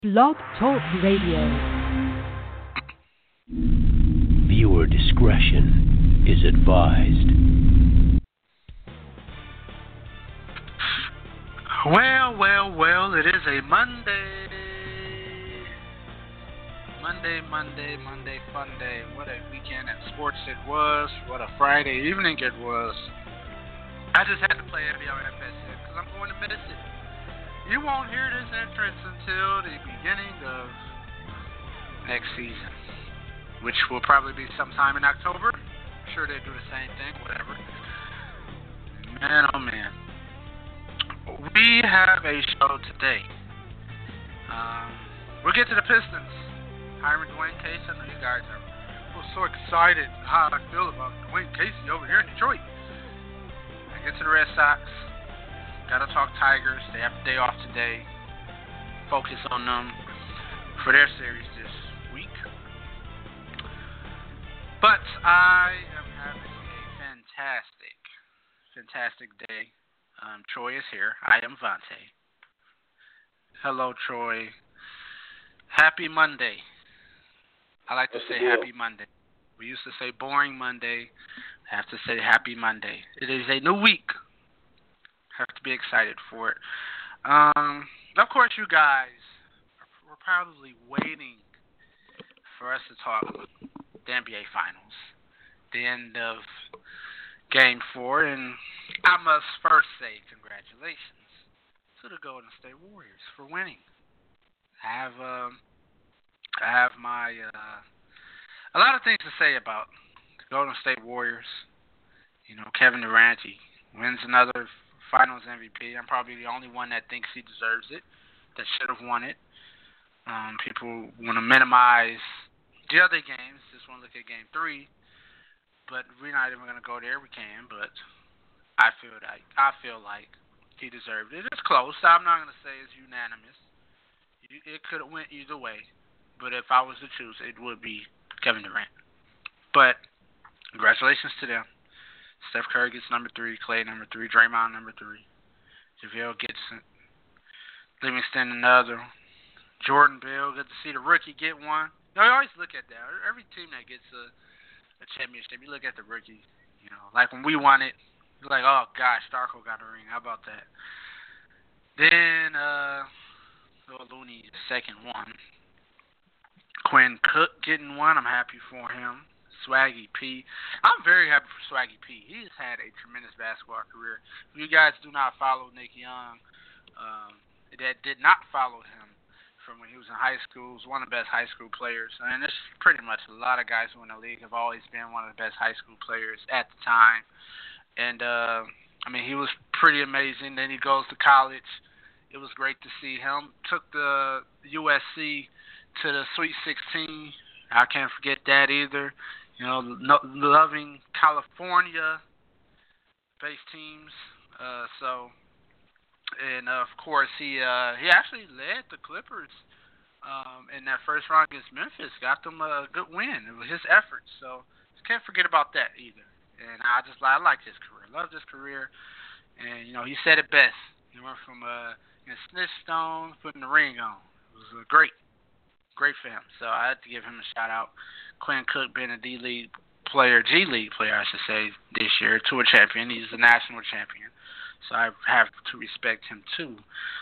Blog Talk Radio. Viewer discretion is advised. Well, it is a Monday. Monday, fun day. What a weekend in sports it was. What a Friday evening it was. I just had to play WFS because I'm going to miss it. You won't hear this entrance until the beginning of next season, which will probably be sometime in October. I'm sure they do the same thing, whatever. Man, oh man. We have a show today. We'll get to the Pistons. Hiring Dwayne Casey. I know you guys are so excited how I feel about Dwayne Casey over here in Detroit. I get to the Red Sox. Gotta talk Tigers. They have a day off today. Focus on them for their series this week. But I am having a fantastic day. Troy is here. I am Vontae. Hello, Troy. Happy Monday. I like to say Happy Monday. We used to say boring Monday. I have to say Happy Monday. It is a new week. Have to be excited for it. Of course, you guys were probably waiting for us to talk the NBA Finals, the end of Game 4, and I must first say congratulations to the Golden State Warriors for winning. I have my a lot of things to say about the Golden State Warriors. You know, Kevin Durant, he wins another Finals MVP. I'm probably the only one that thinks he deserves it, that should have won it. People want to minimize the other games. Just want to look at Game 3. But we're not even going to go there. We can, but I feel like he deserved it. It's close. I'm not going to say it's unanimous. It could have went either way. But if I was to choose, it would be Kevin Durant. But congratulations to them. Steph Curry gets number 3, Klay number 3, Draymond number 3, JaVale gets Livingston another, Jordan Bell, good to see the rookie get one. You know, you always look at that. Every team that gets a championship, you look at the rookie. You know, like when we won it, you're like, oh gosh, Darko got a ring. How about that? Then Looney, the second one. Quinn Cook getting one. I'm happy for him. Swaggy P. I'm very happy for Swaggy P. He's had a tremendous basketball career. If you guys do not follow Nick Young, that did not follow him from when he was in high school, was one of the best high school players. And this pretty much a lot of guys who in the league have always been one of the best high school players at the time. And, he was pretty amazing. Then he goes to college. It was great to see him. Took the USC to the Sweet 16. I can't forget that either. You know, loving California-based teams. And of course, he actually led the Clippers in that first round against Memphis. Got them a good win. It was his efforts. So can't forget about that either. And I like his career. Loved his career. And, you know, he said it best. He went from snitch stone, putting the ring on. It was great for him. So I had to give him a shout out. Quinn Cook being a G-League player, I should say, this year, tour champion. He's a national champion. So I have to respect him too.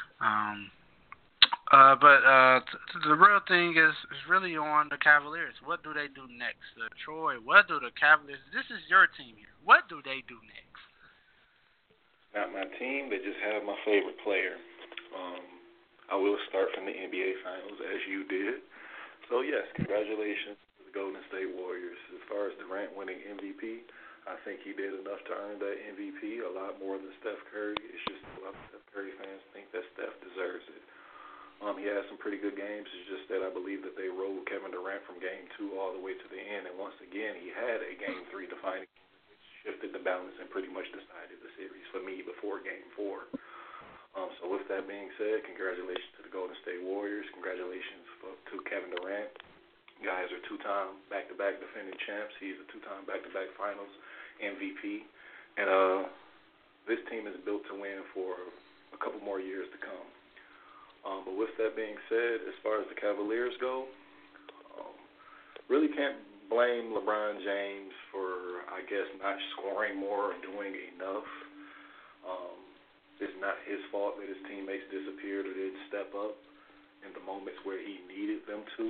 But the real thing is really on the Cavaliers. What do they do next? Troy, what do the Cavaliers, this is your team here. What do they do next? Not my team. They just have my favorite player. I will start from the NBA Finals, as you did. So, yes, congratulations to the Golden State Warriors. As far as Durant winning MVP, I think he did enough to earn that MVP, a lot more than Steph Curry. It's just a lot of Steph Curry fans think that Steph deserves it. He had some pretty good games. It's just that I believe that they rolled Kevin Durant from Game 2 all the way to the end. And once again, he had a Game 3 defining, which shifted the balance and pretty much decided the series for me before Game 4. So with that being said, congratulations to the Golden State Warriors. Congratulations to Kevin Durant. Guys are two-time back-to-back defending champs. He's a two-time back-to-back finals MVP. And this team is built to win for a couple more years to come. But with that being said, as far as the Cavaliers go, um, really can't blame LeBron James for, I guess, not scoring more or doing enough. Um, it's not his fault that his teammates disappeared or didn't step up in the moments where he needed them to.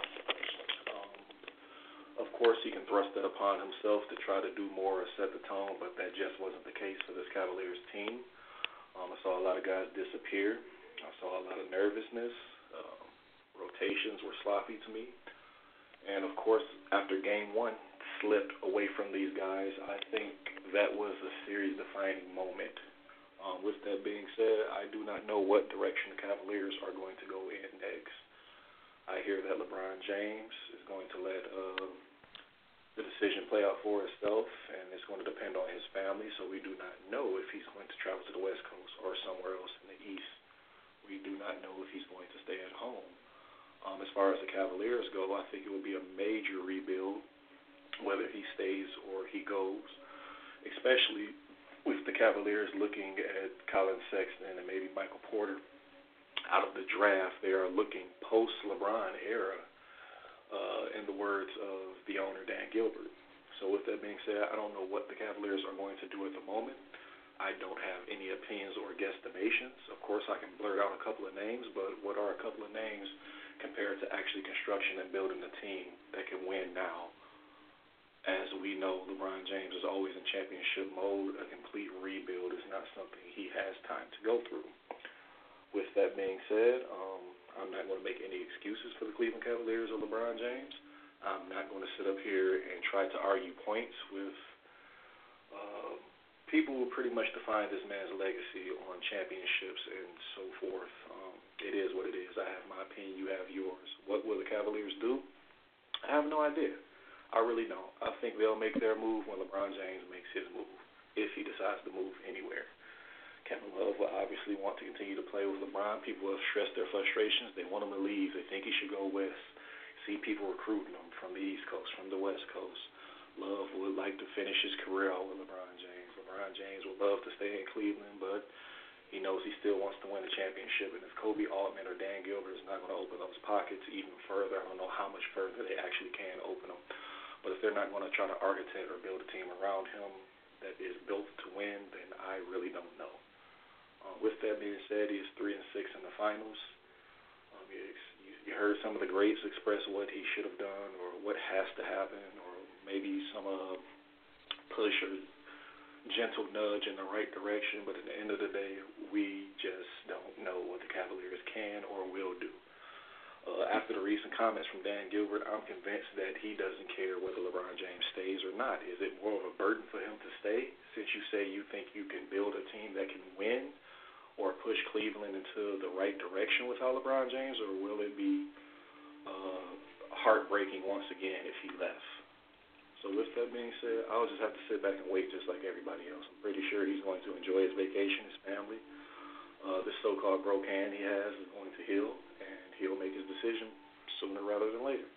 Of course, he can thrust that upon himself to try to do more or set the tone, but that just wasn't the case for this Cavaliers team. I saw a lot of guys disappear. I saw a lot of nervousness. Rotations were sloppy to me. And, of course, after Game 1 slipped away from these guys, I think that was a series-defining moment. With that being said, I do not know what direction the Cavaliers are going to go in next. I hear that LeBron James is going to let the decision play out for itself, and it's going to depend on his family, so we do not know if he's going to travel to the West Coast or somewhere else in the East. We do not know if he's going to stay at home. As far as the Cavaliers go, I think it will be a major rebuild, whether he stays or he goes, especially with the Cavaliers looking at Colin Sexton and maybe Michael Porter out of the draft. They are looking post-LeBron era, in the words of the owner, Dan Gilbert. So with that being said, I don't know what the Cavaliers are going to do at the moment. I don't have any opinions or guesstimations. Of course, I can blurt out a couple of names, but what are a couple of names compared to actually construction and building a team that can win now? As we know, LeBron James is always in championship mode. A complete rebuild is not something he has time to go through. With that being said, I'm not going to make any excuses for the Cleveland Cavaliers or LeBron James. I'm not going to sit up here and try to argue points with people who pretty much define this man's legacy on championships and so forth. It is what it is. I have my opinion. You have yours. What will the Cavaliers do? I have no idea. I really don't. I think they'll make their move when LeBron James makes his move, if he decides to move anywhere. Kevin Love will obviously want to continue to play with LeBron. People have stressed their frustrations. They want him to leave. They think he should go west. See people recruiting him from the East Coast, from the West Coast. Love would like to finish his career out with LeBron James. LeBron James would love to stay in Cleveland, but he knows he still wants to win a championship. And if Kobe Altman or Dan Gilbert is not going to open those pockets even further, I don't know how much further they actually can open them. But if they're not going to try to architect or build a team around him that is built to win, then I really don't know. With that being said, he is 3-6 in the finals. You heard some of the greats express what he should have done or what has to happen, or maybe some push or gentle nudge in the right direction. But at the end of the day, we just don't know what the Cavaliers can or will do. After the recent comments from Dan Gilbert, I'm convinced that he doesn't care whether LeBron James stays or not. Is it more of a burden for him to stay, since you say you think you can build a team that can win or push Cleveland into the right direction without LeBron James, or will it be heartbreaking once again if he left? So with that being said, I'll just have to sit back and wait just like everybody else. I'm pretty sure he's going to enjoy his vacation, his family. This so-called broke hand he has is going to heal, and he'll make his decision sooner rather than later.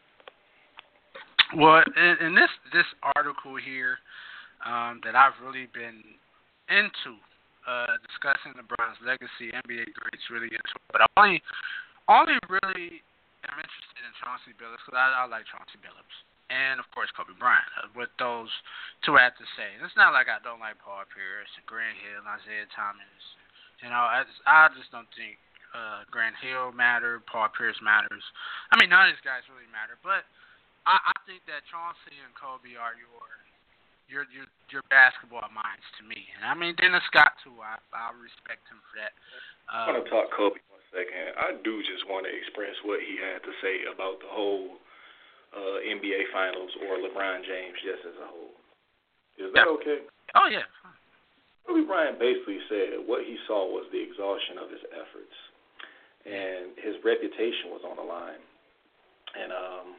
Well, in this article here that I've really been into, discussing LeBron's legacy, NBA greats really into it. But I only really am interested in Chauncey Billups because I like Chauncey Billups. And, of course, Kobe Bryant, what those two had to say. And it's not like I don't like Paul Pierce and Grant Hill and Isaiah Thomas. You know, I just don't think Grant Hill mattered, Paul Pierce matters. I mean, none of these guys really matter. But I think that Chauncey and Kobe are your basketball minds to me. And I mean, Dennis Scott, too. I respect him for that. I want to talk Kobe 1 second. I do just want to express what he had to say about the whole NBA Finals or LeBron James just as a whole. Is that okay? Oh, yeah. Kobe Bryant basically said what he saw was the exhaustion of his efforts, and his reputation was on the line. And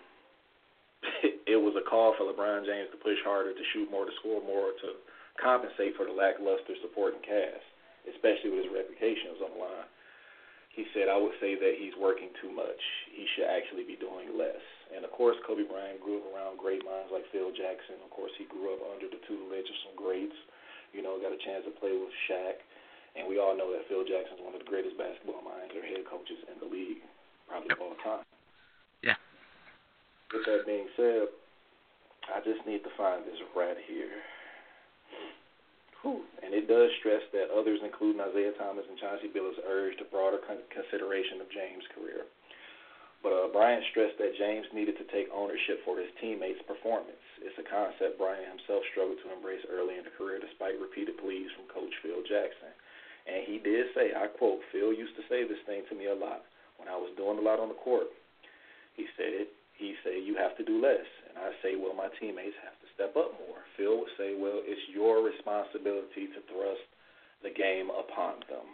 it was a call for LeBron James to push harder, to shoot more, to score more, to compensate for the lackluster supporting cast, especially with his reputation was on the line. He said, I would say that he's working too much. He should actually be doing less. And, of course, Kobe Bryant grew up around great minds like Phil Jackson. Of course, he grew up under the tutelage of some greats. You know, got a chance to play with Shaq And we all know that Phil Jackson is one of the greatest basketball minds or head coaches in the league, probably of all time. Yeah. With that being said, I just need to find this right here. Whew. And it does stress that others, including Isaiah Thomas and Chauncey Billups, urged a broader consideration of James' career. But Bryant stressed that James needed to take ownership for his teammates' performance. It's a concept Bryant himself struggled to embrace early in the career despite repeated pleas from Coach Phil Jackson. And he did say, I quote, Phil used to say this thing to me a lot when I was doing a lot on the court. He said, you have to do less. And I say, well, my teammates have to step up more. Phil would say, well, it's your responsibility to thrust the game upon them.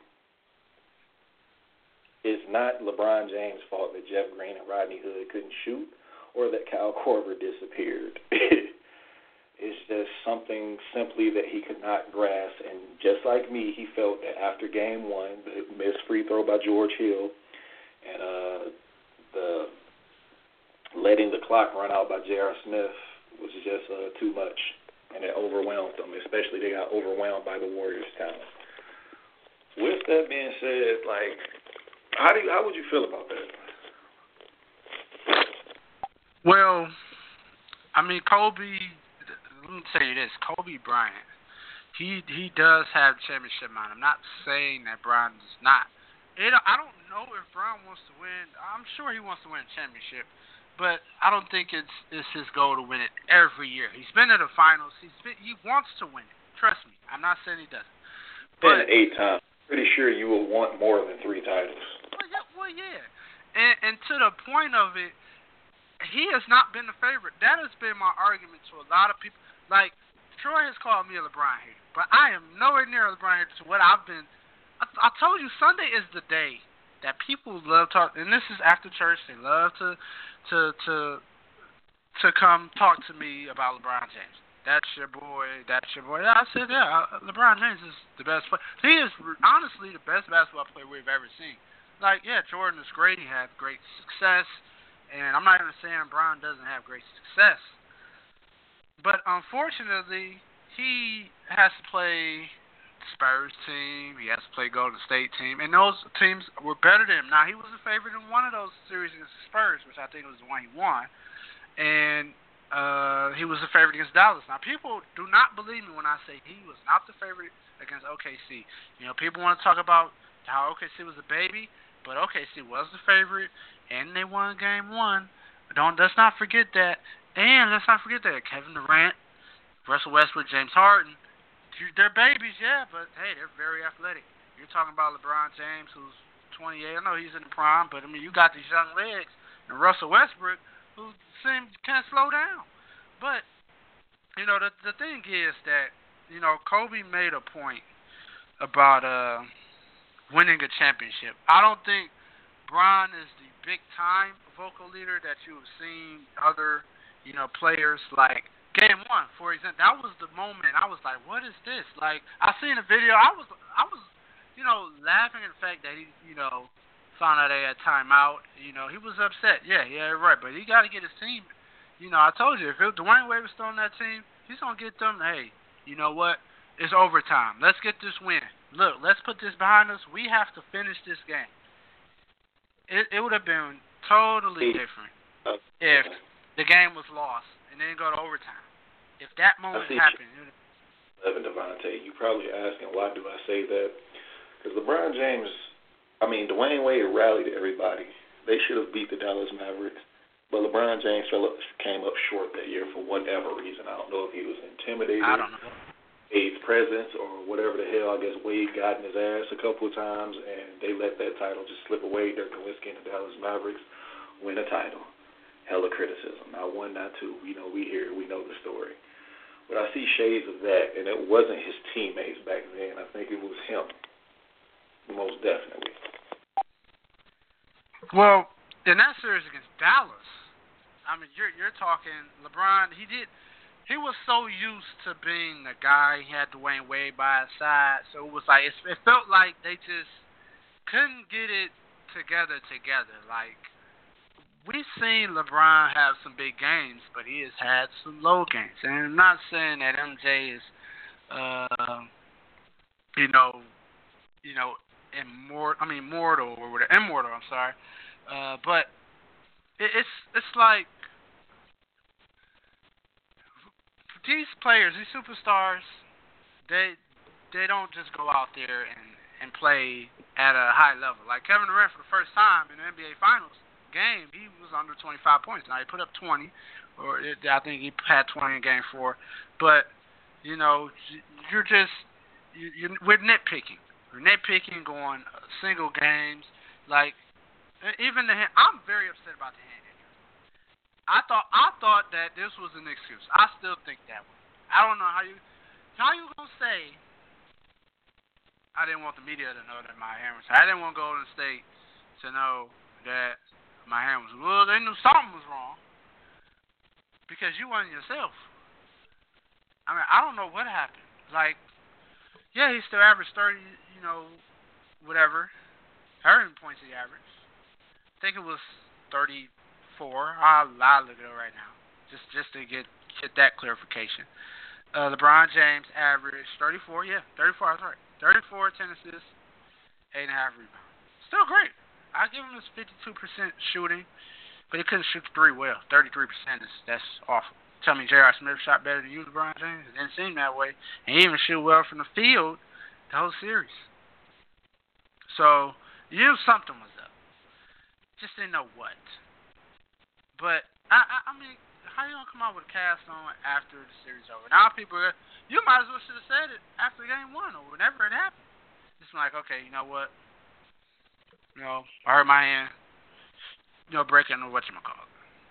It's not LeBron James' fault that Jeff Green and Rodney Hood couldn't shoot or that Kyle Korver disappeared. It's just something simply that he could not grasp. And just like me, he felt that after Game 1, the missed free throw by George Hill and the letting the clock run out by J.R. Smith was just too much. And it overwhelmed them, especially they got overwhelmed by the Warriors' talent. With that being said, like, how would you feel about that? Well, I mean, Kobe, let me tell you this, Kobe Bryant, he does have championship mind. I'm not saying that Bryant does not. I don't know if Bryant wants to win. I'm sure he wants to win a championship, but I don't think it's his goal to win it every year. He's been to the finals. He wants to win it. Trust me. I'm not saying he doesn't. But 8 times. Pretty sure you will want more than 3 titles. Well, yeah. And to the point of it, he has not been the favorite. That has been my argument to a lot of people. Like, Troy has called me a LeBron hater, but I am nowhere near a LeBron hater to what I've been. I told you, Sunday is the day that people love talk, and this is after church. They love to come talk to me about LeBron James. That's your boy. I said, yeah, LeBron James is the best player. He is honestly the best basketball player we've ever seen. Like, yeah, Jordan is great. He had great success. And I'm not even saying Bron doesn't have great success. But unfortunately, he has to play Spurs team. He has to play Golden State team. And those teams were better than him. Now, he was a favorite in one of those series against the Spurs, which I think was the one he won. And he was a favorite against Dallas. Now, people do not believe me when I say he was not the favorite against OKC. You know, people want to talk about how OKC was a baby, but OKC was the favorite, and they won Game 1. Let's not forget that. And let's not forget that Kevin Durant, Russell Westbrook, James Harden, they're babies, yeah, but, hey, they're very athletic. You're talking about LeBron James, who's 28. I know he's in the prime, but, I mean, you got these young legs, and Russell Westbrook, who can't slow down. But, you know, the thing is that, you know, Kobe made a point about winning a championship. I don't think Bron is the big-time vocal leader that you've seen other, you know, players like Game 1, for example. That was the moment I was like, what is this? Like, I seen a video. I was, you know, laughing at the fact that he, you know, found out they had timeout. You know, he was upset. Yeah, right. But he got to get his team. You know, I told you, if Dwayne Wade was still on that team, he's going to get them, hey, you know what? It's overtime. Let's get this win. Look, let's put this behind us. We have to finish this game. It would have been totally different if the game was lost and then go to overtime. If that moment happened. Evan Devontae, you probably asking, why do I say that? Because LeBron James, I mean, Dwayne Wade rallied everybody. They should have beat the Dallas Mavericks. But LeBron James came up short that year for whatever reason. I don't know if he was intimidated. I don't know. Wade's presence or whatever the hell. I guess Wade got in his ass a couple of times, and they let that title just slip away. Dirk Nowitzki and the Dallas Mavericks win a title. Hella criticism. Not one, not two. We know, we hear it. We know the story. But I see shades of that, and it wasn't his teammates back then. I think it was him, most definitely. Well, in that series against Dallas, I mean, you're talking LeBron. He was so used to being the guy. He had Dwayne Wade by his side, so it was like it felt like they just couldn't get it together. Like, we've seen LeBron have some big games, but he has had some low games. And I'm not saying that MJ is, you know, immortal or whatever. Immortal, I'm sorry. But it's like these players, these superstars, they don't just go out there and play at a high level. Like Kevin Durant, for the first time in the NBA Finals game, he was under 25 points. Now he put up 20, I think he had 20 in Game 4. But we're nitpicking. We're nitpicking, going single games. Like even I'm very upset about the hand injury. I thought that this was an excuse. I still think that way. I don't know how you gonna say. I didn't want the media to know that my hand was hurt. I didn't want Golden State to know that my hand was. Well, they knew something was wrong because you wasn't yourself. I mean, I don't know what happened. Like, yeah, he still averaged 30, whatever, 30 points he averaged. I think it was 34. I'll look it up right now, just to get that clarification. LeBron James averaged 34. Yeah, 34. That's right. 34, 10 assists, 8.5 rebounds. Still great. I give him his 52% shooting, but he couldn't shoot the three well. 33% that's awful. Tell me J.R. Smith shot better than you, LeBron James? It didn't seem that way. And he even shoot well from the field the whole series. So you knew something was up. Just didn't know what. But I mean, how you gonna come out with a cast on after the series over? Now people, you might as well should have said it after Game 1 or whenever it happened. It's like, okay, you know what? I hurt my hand. Breaking or whatchamacallit.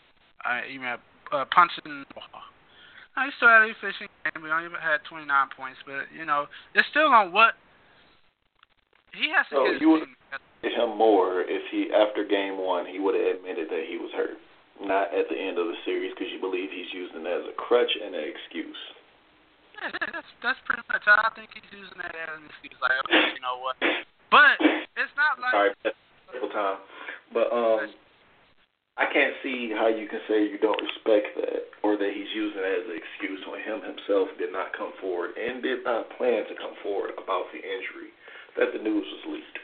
Punching the ball. He still had an efficient game. We only had 29 points, but it's still on what he has to get. You would get him more if he, after Game 1, he would have admitted that he was hurt, not at the end of the series, because you believe he's using it as a crutch and an excuse. Yeah, that's pretty much. I think he's using that as an excuse. Like, okay, you know what? But it's not like. Sorry, that's a time. But I can't see how you can say you don't respect that, or that he's using it as an excuse when him himself did not come forward and did not plan to come forward about the injury, that the news was leaked.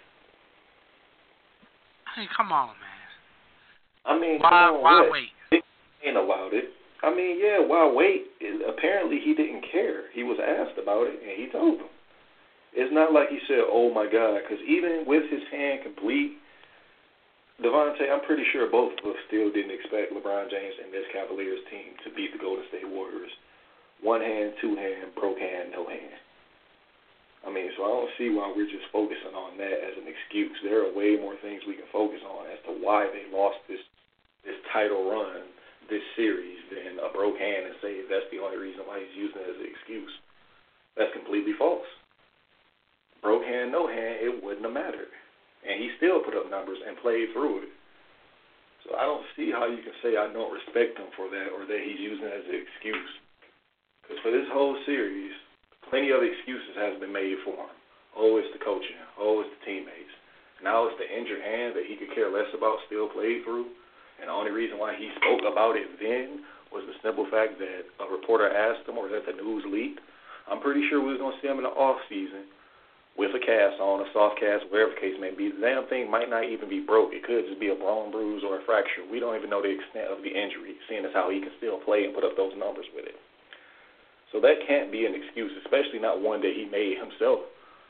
I mean, come on, man. I mean, why wait? He ain't allowed it. I mean, yeah, why wait? Apparently he didn't care. He was asked about it, and he told them. It's not like he said, oh, my God, because even with his hand complete, Devontae, I'm pretty sure both of us still didn't expect LeBron James and this Cavaliers team to beat the Golden State Warriors. One hand, two hand, broke hand, no hand. I mean, so I don't see why we're just focusing on that as an excuse. There are way more things we can focus on as to why they lost this title run, this series, than a broke hand and say that's the only reason why he's using it as an excuse. That's completely false. Broke hand, no hand, it wouldn't have mattered. And he still put up numbers and played through it. So I don't see how you can say I don't respect him for that or that he's using it as an excuse. Because for this whole series, plenty of excuses has been made for him. Oh, it's the coaching. Oh, it's the teammates. Now it's the injured hand that he could care less about still played through. And the only reason why he spoke about it then was the simple fact that a reporter asked him or that the news leaked. I'm pretty sure we was going to see him in the off season with a cast on, a soft cast, whatever the case may be. The damn thing might not even be broke. It could just be a bone bruise or a fracture. We don't even know the extent of the injury, seeing as how he can still play and put up those numbers with it. So that can't be an excuse, especially not one that he made himself.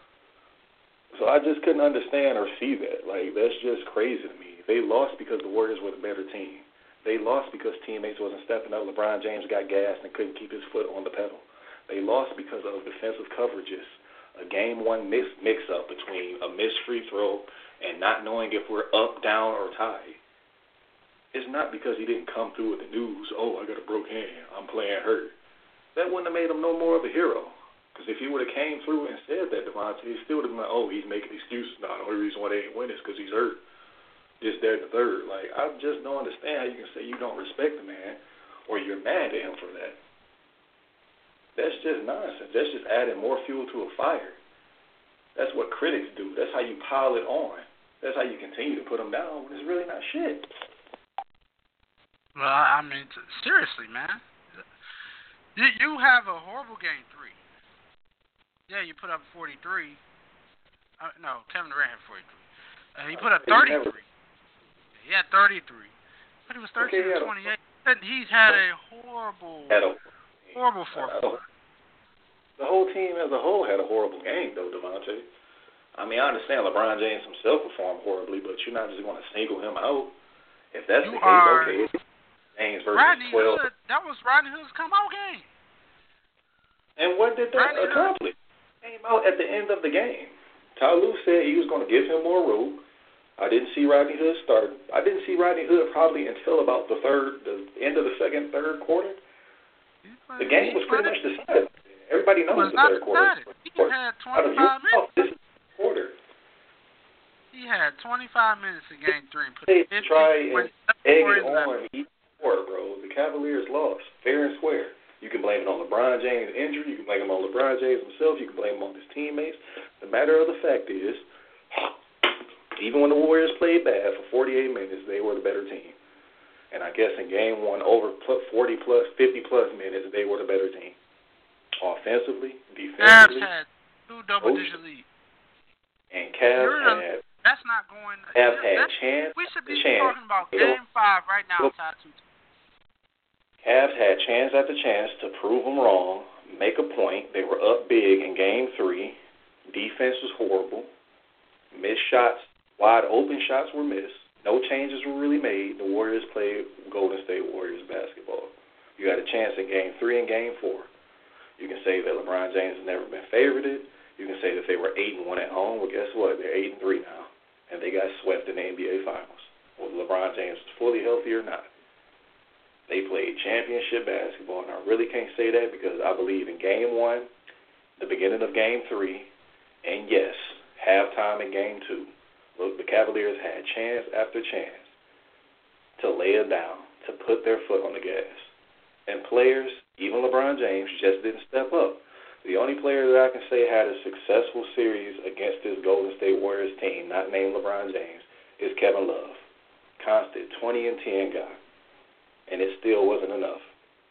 So I just couldn't understand or see that. Like, that's just crazy to me. They lost because the Warriors were the better team. They lost because teammates wasn't stepping up. LeBron James got gassed and couldn't keep his foot on the pedal. They lost because of defensive coverages. A Game 1 mix-up between a missed free throw and not knowing if we're up, down, or tied. It's not because he didn't come through with the news, oh, I got a broke hand, I'm playing hurt. That wouldn't have made him no more of a hero. Because if he would have came through and said that, Devontae, he still would have been like, oh, he's making excuses. No, the only reason why they ain't win is because he's hurt. This, that, and the third. Like, I just don't understand how you can say you don't respect the man or you're mad at him for that. That's just nonsense. That's just adding more fuel to a fire. That's what critics do. That's how you pile it on. That's how you continue to put them down when it's really not shit. Well, I mean, seriously, man. You have a horrible Game 3. Yeah, you put up 43. No, Kevin Durant had 43. He put up 33. He had 33. But he was 13 and 28. He's had a horrible fourth quarter. The whole team as a whole had a horrible game, though, Devontae. I mean, I understand LeBron James himself performed horribly, but you're not just going to single him out. If that's the case, okay. James versus Rodney 12. Hood, that was Rodney Hood's come-out game. And what did that accomplish? Came out at the end of the game. Ty Lue said he was going to give him more rope. I didn't see Rodney Hood start. I didn't see Rodney Hood probably until about the end of the third quarter. The game was pretty much decided. Everybody knows the third quarter. He had 25 minutes. This is the quarter. He had 25 minutes in game 3. Try and egg it on each quarter, bro. The Cavaliers lost, fair and square. You can blame it on LeBron James' injury. You can blame it on LeBron James himself. You can blame him on his teammates. The matter of the fact is, even when the Warriors played bad for 48 minutes, they were the better team. And I guess in game 1, over 40-plus, 50-plus minutes, they were the better team. Offensively, defensively. Cavs had 2 double-digit leads. And Cavs had... That's not going... Cavs had chance. We should be talking about game 5 right now, Tatu. Cavs had chance after chance to prove them wrong, make a point. They were up big in game 3. Defense was horrible. Missed shots. Wide open shots were missed. No changes were really made. The Warriors played Golden State Warriors basketball. You had a chance in game 3 and game 4. You can say that LeBron James has never been favorited. You can say that they were 8-1 at home. Well, guess what? They're 8-3 now, and they got swept in the NBA Finals. Whether LeBron James was fully healthy or not. They played championship basketball, and I really can't say that because I believe in game 1, the beginning of game 3, and yes, halftime in game 2. Look, the Cavaliers had chance after chance to lay it down, to put their foot on the gas. And players, even LeBron James, just didn't step up. The only player that I can say had a successful series against this Golden State Warriors team, not named LeBron James, is Kevin Love. Constant 20-10 guy. And it still wasn't enough.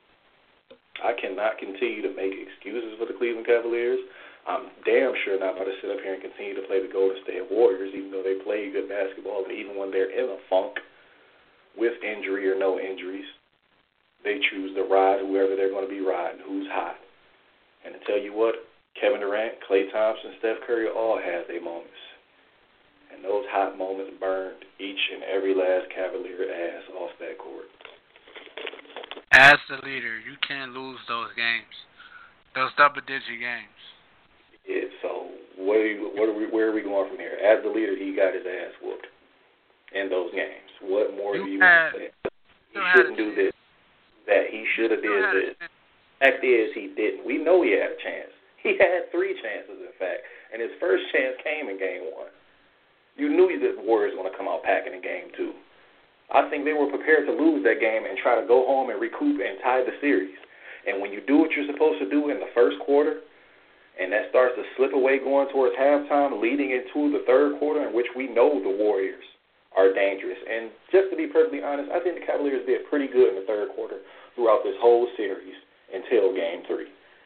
I cannot continue to make excuses for the Cleveland Cavaliers. I'm damn sure not about to sit up here and continue to play the Golden State Warriors, even though they play good basketball, and even when they're in a funk with injury or no injuries, they choose to ride whoever they're going to be riding, who's hot. And to tell you what, Kevin Durant, Klay Thompson, Steph Curry all had their moments. And those hot moments burned each and every last Cavalier ass off that court. As the leader, you can't lose those games, those double-digit games. Yeah, so where are we going from here? As the leader, he got his ass whooped in those games. What more do you want to say? He shouldn't do this, that he should have did this. Fact is, he didn't. We know he had a chance. He had 3 chances, in fact, and his first chance came in game 1. You knew that the Warriors were going to come out packing in game 2. I think they were prepared to lose that game and try to go home and recoup and tie the series. And when you do what you're supposed to do in the first quarter, and that starts to slip away going towards halftime, leading into the third quarter, in which we know the Warriors are dangerous. And just to be perfectly honest, I think the Cavaliers did pretty good in the third quarter throughout this whole series until game 3.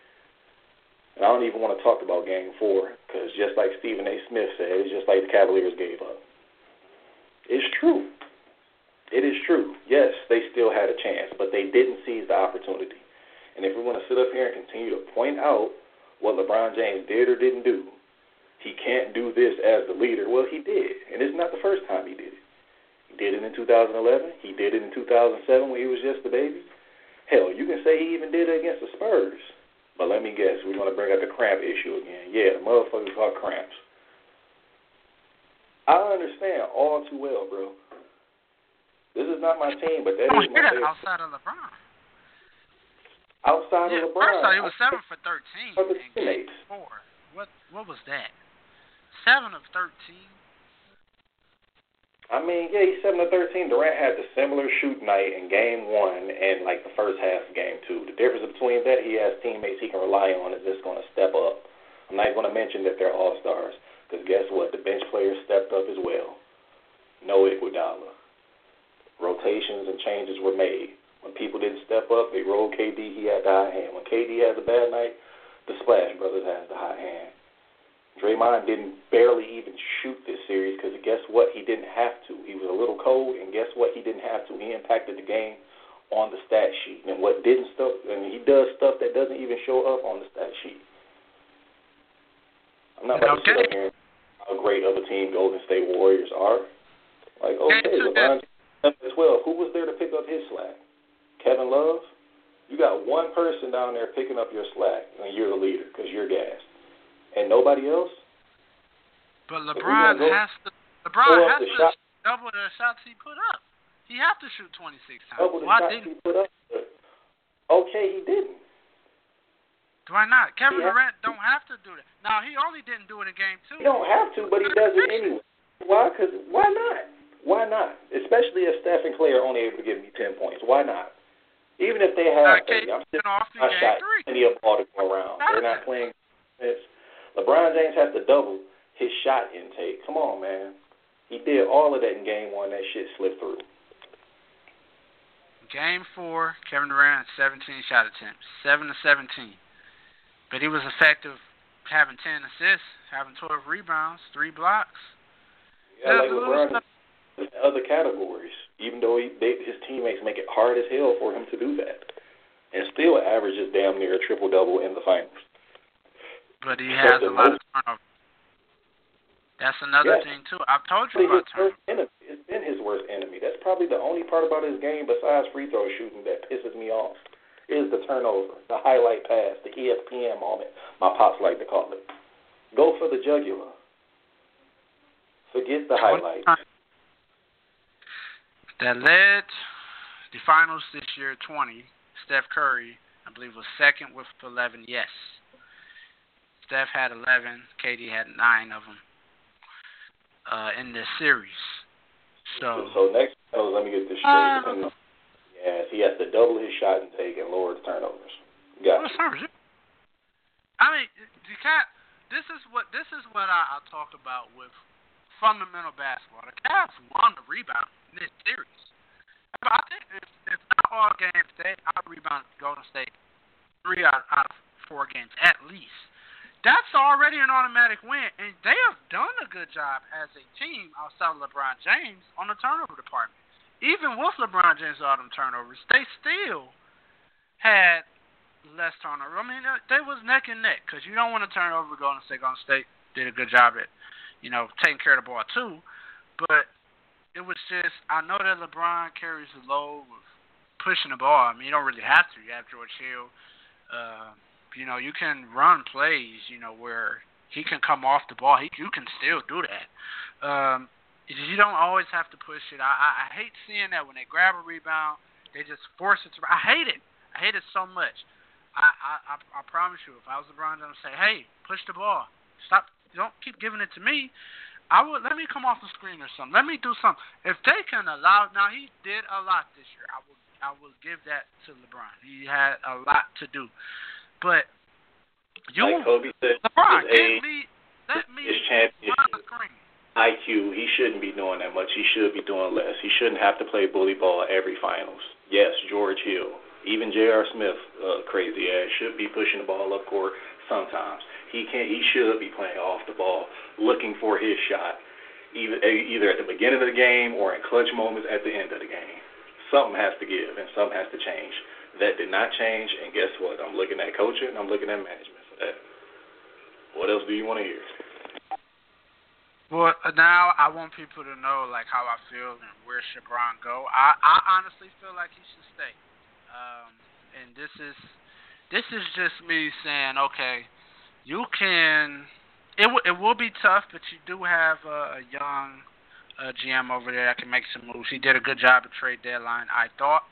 And I don't even want to talk about game 4, because just like Stephen A. Smith said, it's just like the Cavaliers gave up. It's true. It is true. Yes, they still had a chance, but they didn't seize the opportunity. And if we want to sit up here and continue to point out what LeBron James did or didn't do, he can't do this as the leader. Well, he did, and it's not the first time he did it. He did it in 2011. He did it in 2007 when he was just a baby. Hell, you can say he even did it against the Spurs. But let me guess, we're going to bring up the cramp issue again. Yeah, the motherfuckers got cramps. I understand all too well, bro. This is not my team, but that is my favorite. Outside of LeBron. Outside of LeBron. First off, he was 7 for 13 in game 4. What was that? 7 of 13. I mean, yeah, he's 7 of 13. Durant had the similar shoot night in game 1 and like the first half of game 2. The difference between that, he has teammates he can rely on is just going to step up. I'm not going to mention that they're all-stars, because guess what? The bench players stepped up as well. No Iguodala. Rotations and changes were made. When people didn't step up, they rolled KD. He had the hot hand. When KD has a bad night, the Splash Brothers has the hot hand. Draymond didn't barely even shoot this series because guess what? He didn't have to. He was a little cold, and guess what? He didn't have to. He impacted the game on the stat sheet. And what didn't stuff, and he does stuff that doesn't even show up on the stat sheet. I'm not about to sit up here and how great of a team Golden State Warriors are. Like, okay, LeBron at 12, who was there to pick up his slack? Kevin Love? You got one person down there picking up your slack, and you're the leader because you're gassed. And nobody else? But LeBron has to double the shots he put up. He has to shoot 26 times. Double the shots he put up. Okay, he didn't. Why not? Kevin Durant don't have to do that. Now, he only didn't do it in Game 2. He don't have to, but he does it anyway. Why? Because why not? Why not? Especially if Steph and Clay are only able to give me 10 points. Why not? Even if they have 30, I'm still not shot plenty of ball to go around. They're not playing this. LeBron James has to double his shot intake. Come on, man. He did all of that in Game 1. That shit slipped through. Game 4, Kevin Durant, 17 shot attempts, 7 of 17. But he was effective having 10 assists, having 12 rebounds, 3 blocks. Yeah, like LeBron in other categories, even though his teammates make it hard as hell for him to do that. And still averages damn near a triple-double in the finals. But he has a lot of turnovers. That's another thing, too. I've told you about turnovers. It's been his worst enemy. That's probably the only part about his game besides free throw shooting that pisses me off is the turnover, the highlight pass, the ESPN moment, my pops like to call it. Go for the jugular. Forget the highlights. That led the finals this year, 20. Steph Curry, I believe, was second with 11, yes. Steph had 11. KD had 9 of them in this series. So next, let me get this straight. Yes, he has to double his shot intake and lower the turnovers. Got you. I mean, this is what I talk about with fundamental basketball. The Cavs won the rebound in this series. I think if not all games, I'll rebound Golden State 3 out of 4 games at least. That's already an automatic win, and they have done a good job as a team outside of LeBron James on the turnover department. Even with LeBron James all them turnovers, they still had less turnover. I mean, they was neck and neck because you don't want to turn over Golden State. Golden State did a good job at, taking care of the ball too. But it was just, I know that LeBron carries the load with pushing the ball. I mean, you don't really have to. You have George Hill. You can run plays, where he can come off the ball. You can still do that. You don't always have to push it. I hate seeing that when they grab a rebound, they just force it to. I hate it. I hate it so much. I promise you, if I was LeBron, I would say, hey, push the ball. Stop. Don't keep giving it to me. Let me come off the screen or something. Let me do something. If they can allow, now he did a lot this year. I will give that to LeBron. He had a lot to do. But like Kobe said, LeBron, let me his championship IQ, he shouldn't be doing that much. He should be doing less. He shouldn't have to play bully ball every finals. Yes, George Hill, even J.R. Smith, crazy ass, should be pushing the ball up court sometimes. He should be playing off the ball, looking for his shot, either at the beginning of the game or in clutch moments at the end of the game. Something has to give and something has to change. That did not change, and guess what? I'm looking at coaching and I'm looking at management for that. What else do you want to hear? Well, now I want people to know how I feel and where should LeBron go. I honestly feel like he should stay. And this is just me saying, okay, you can. It will be tough, but you do have a young GM over there that can make some moves. He did a good job at trade deadline, I thought.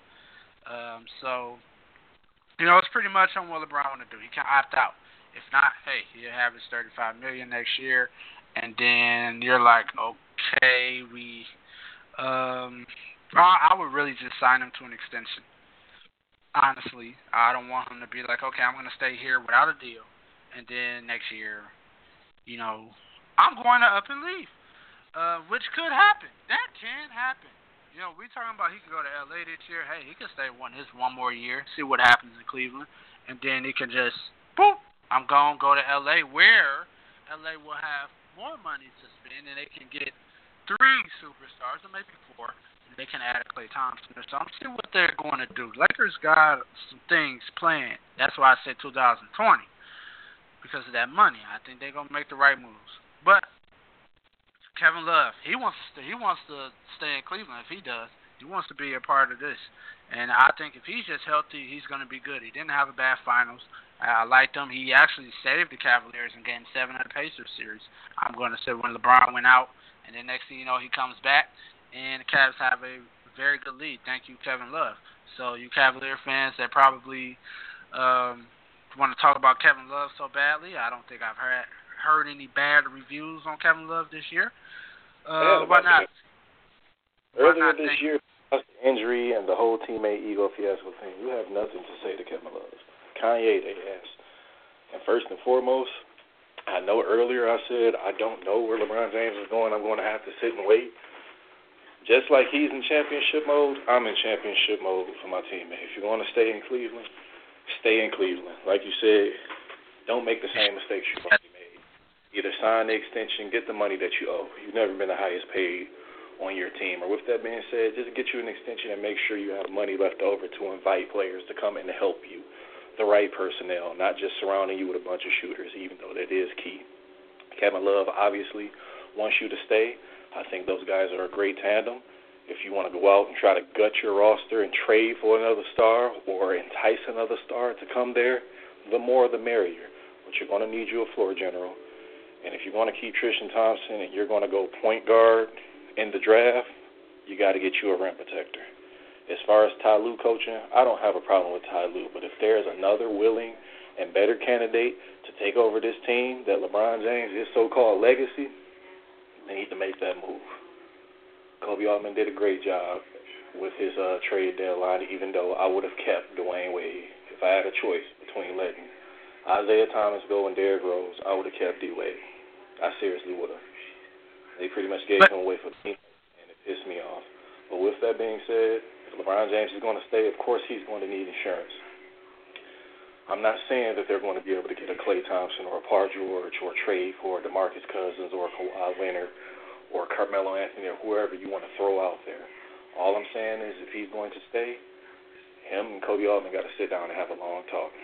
It's pretty much on what LeBron want to do. He can opt out. If not, hey, he'll have his $35 million next year, and then you're like, okay, I would really just sign him to an extension. Honestly, I don't want him to be like, okay, I'm going to stay here without a deal, and then next year, I'm going to up and leave, which could happen. That can happen. We talking about he could go to L.A. this year. Hey, he could stay one more year, see what happens in Cleveland, and then he can just, boop, I'm going to go to L.A. where LA will have more money to spend, and they can get 3 superstars or maybe 4. And they can add a Klay Thompson or something. See what they're going to do. Lakers got some things planned. That's why I said 2020 because of that money. I think they're going to make the right moves. But Kevin Love, he wants to stay in Cleveland. If he does, he wants to be a part of this. And I think if he's just healthy, he's going to be good. He didn't have a bad finals. I liked him. He actually saved the Cavaliers in Game 7 of the Pacers series. I'm going to say when LeBron went out, and then next thing you know, he comes back, and the Cavs have a very good lead. Thank you, Kevin Love. So you Cavalier fans that probably want to talk about Kevin Love so badly, I don't think I've heard any bad reviews on Kevin Love this year. Why not? Earlier this year, the injury and the whole teammate ego fiasco thing, you have nothing to say to Kevin Love. Kanye, they asked. And first and foremost, I know earlier I said I don't know where LeBron James is going. I'm going to have to sit and wait. Just like he's in championship mode, I'm in championship mode for my teammate. If you're going to stay in Cleveland, stay in Cleveland. Like you said, don't make the same mistakes you've already made. Either sign the extension, get the money that you owe. You've never been the highest paid on your team. Or with that being said, just get you an extension and make sure you have money left over to invite players to come in to help you. The right personnel, not just surrounding you with a bunch of shooters, even though that is key. Kevin Love obviously wants you to stay. I think those guys are a great tandem. If you want to go out and try to gut your roster and trade for another star or entice another star to come there, the more the merrier. But you're going to need you a floor general. And if you're going to keep Tristan Thompson and you're going to go point guard in the draft, you got to get you a rim protector. As far as Ty Lue coaching, I don't have a problem with Ty Lue, but if there's another willing and better candidate to take over this team that LeBron James, his so-called legacy, they need to make that move. Kobe Altman did a great job with his trade deadline, even though I would have kept Dwayne Wade. If I had a choice between letting Isaiah Thomas go and Derrick Rose, I would have kept D-Wade. I seriously would have. They pretty much gave him away for the team, and it pissed me off. But with that being said, LeBron James is going to stay. Of course, he's going to need insurance. I'm not saying that they're going to be able to get a Klay Thompson or a Paul George or trade for DeMarcus Cousins or Kawhi Leonard or Carmelo Anthony or whoever you want to throw out there. All I'm saying is if he's going to stay, him and Kobe Altman got to sit down and have a long talk,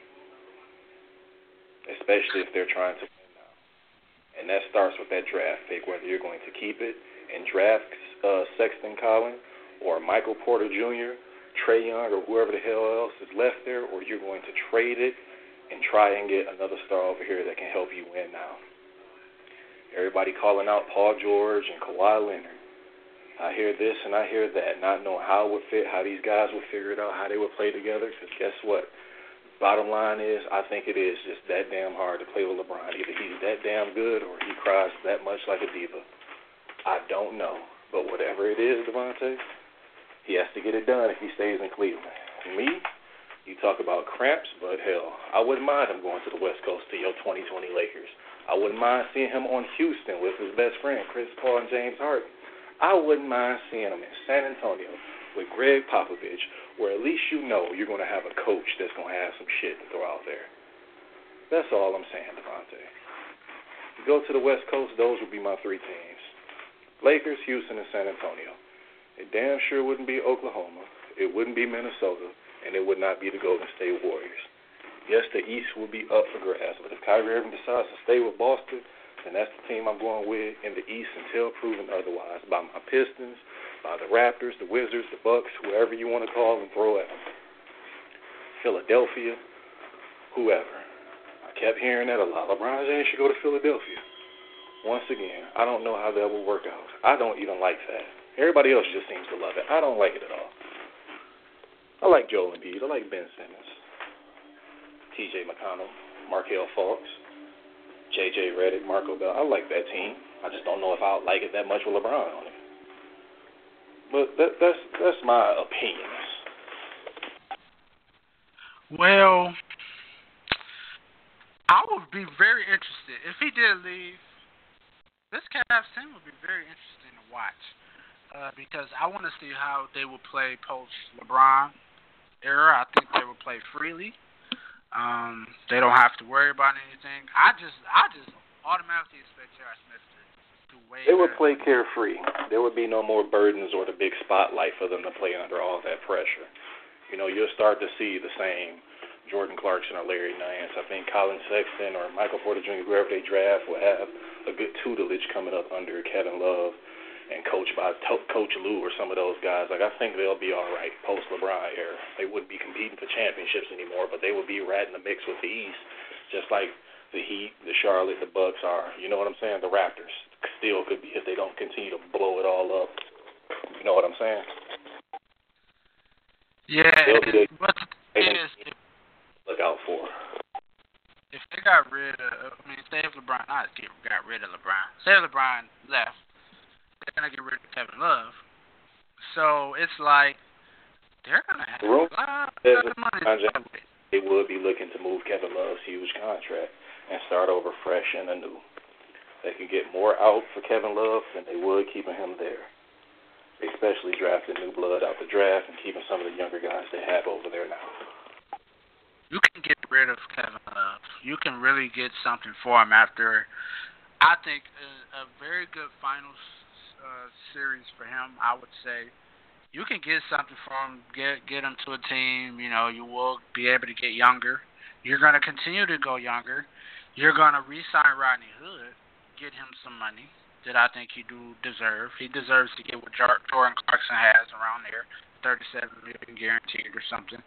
especially if they're trying to win now. And that starts with that draft pick, whether you're going to keep it and draft Sexton Collins or Michael Porter Jr., Trae Young, or whoever the hell else is left there, or you're going to trade it and try and get another star over here that can help you win now. Everybody calling out Paul George and Kawhi Leonard. I hear this and I hear that, not knowing how it would fit, how these guys would figure it out, how they would play together, because guess what? Bottom line is, I think it is just that damn hard to play with LeBron. Either he's that damn good or he cries that much like a diva. I don't know. But whatever it is, Devontae, he has to get it done if he stays in Cleveland. Me, you talk about cramps, but hell, I wouldn't mind him going to the West Coast to your 2020 Lakers. I wouldn't mind seeing him on Houston with his best friend, Chris Paul and James Harden. I wouldn't mind seeing him in San Antonio with Greg Popovich, where at least you know you're going to have a coach that's going to have some shit to throw out there. That's all I'm saying, Devontae. To go to the West Coast, those would be my 3 teams. Lakers, Houston, and San Antonio. It damn sure wouldn't be Oklahoma. It wouldn't be Minnesota. And it would not be the Golden State Warriors. Yes, the East would be up for grabs. But if Kyrie Irving decides to stay with Boston, then that's the team I'm going with in the East until proven otherwise. By my Pistons, by the Raptors, the Wizards, the Bucks, whoever you want to call them, throw at them. Philadelphia, whoever. I kept hearing that a lot. LeBron James should go to Philadelphia. Once again, I don't know how that will work out. I don't even like that. Everybody else just seems to love it. I don't like it at all. I like Joel Embiid. I like Ben Simmons, T.J. McConnell, Markelle Fultz, J.J. Redick, Marco Bell. I like that team. I just don't know if I like it that much with LeBron on it. But that's my opinions. Well, I would be very interested. If he did leave, this Cavs team would be very interesting to watch. Because I want to see how they will play post-LeBron era. I think they will play freely. They don't have to worry about anything. I just automatically expect J.R. Smith to way They would better. play carefree. There would be no more burdens or the big spotlight for them to play under all that pressure. You know, you'll start to see the same Jordan Clarkson or Larry Nance. I think Colin Sexton or Michael Porter Jr., whoever they draft, will have a good tutelage coming up under Kevin Love and coached by Coach Lou or some of those guys. Like, I think they'll be all right post-LeBron era. They wouldn't be competing for championships anymore, but they would be right in the mix with the East, just like the Heat, the Charlotte, the Bucks are. You know what I'm saying? The Raptors still could be if they don't continue to blow it all up. You know what I'm saying? Yeah, but the thing is, look out for. If they got rid of, say if LeBron, got rid of LeBron, say if LeBron left, they're going to get rid of Kevin Love. So it's like they're going to have a lot of money to play with. They would be looking to move Kevin Love's huge contract and start over fresh and anew. They could get more out for Kevin Love than they would keeping him there, especially drafting new blood out the draft and keeping some of the younger guys they have over there now. You can get rid of Kevin Love. You can really get something for him after, I think, a very good finals series for him, I would say. You can get something for him, get him to a team. You know, you will be able to get younger. You're going to continue to go younger. You're going to re-sign Rodney Hood, get him some money that I think he do deserve. He deserves to get what Jordan Clarkson has around there, $37 million guaranteed or something.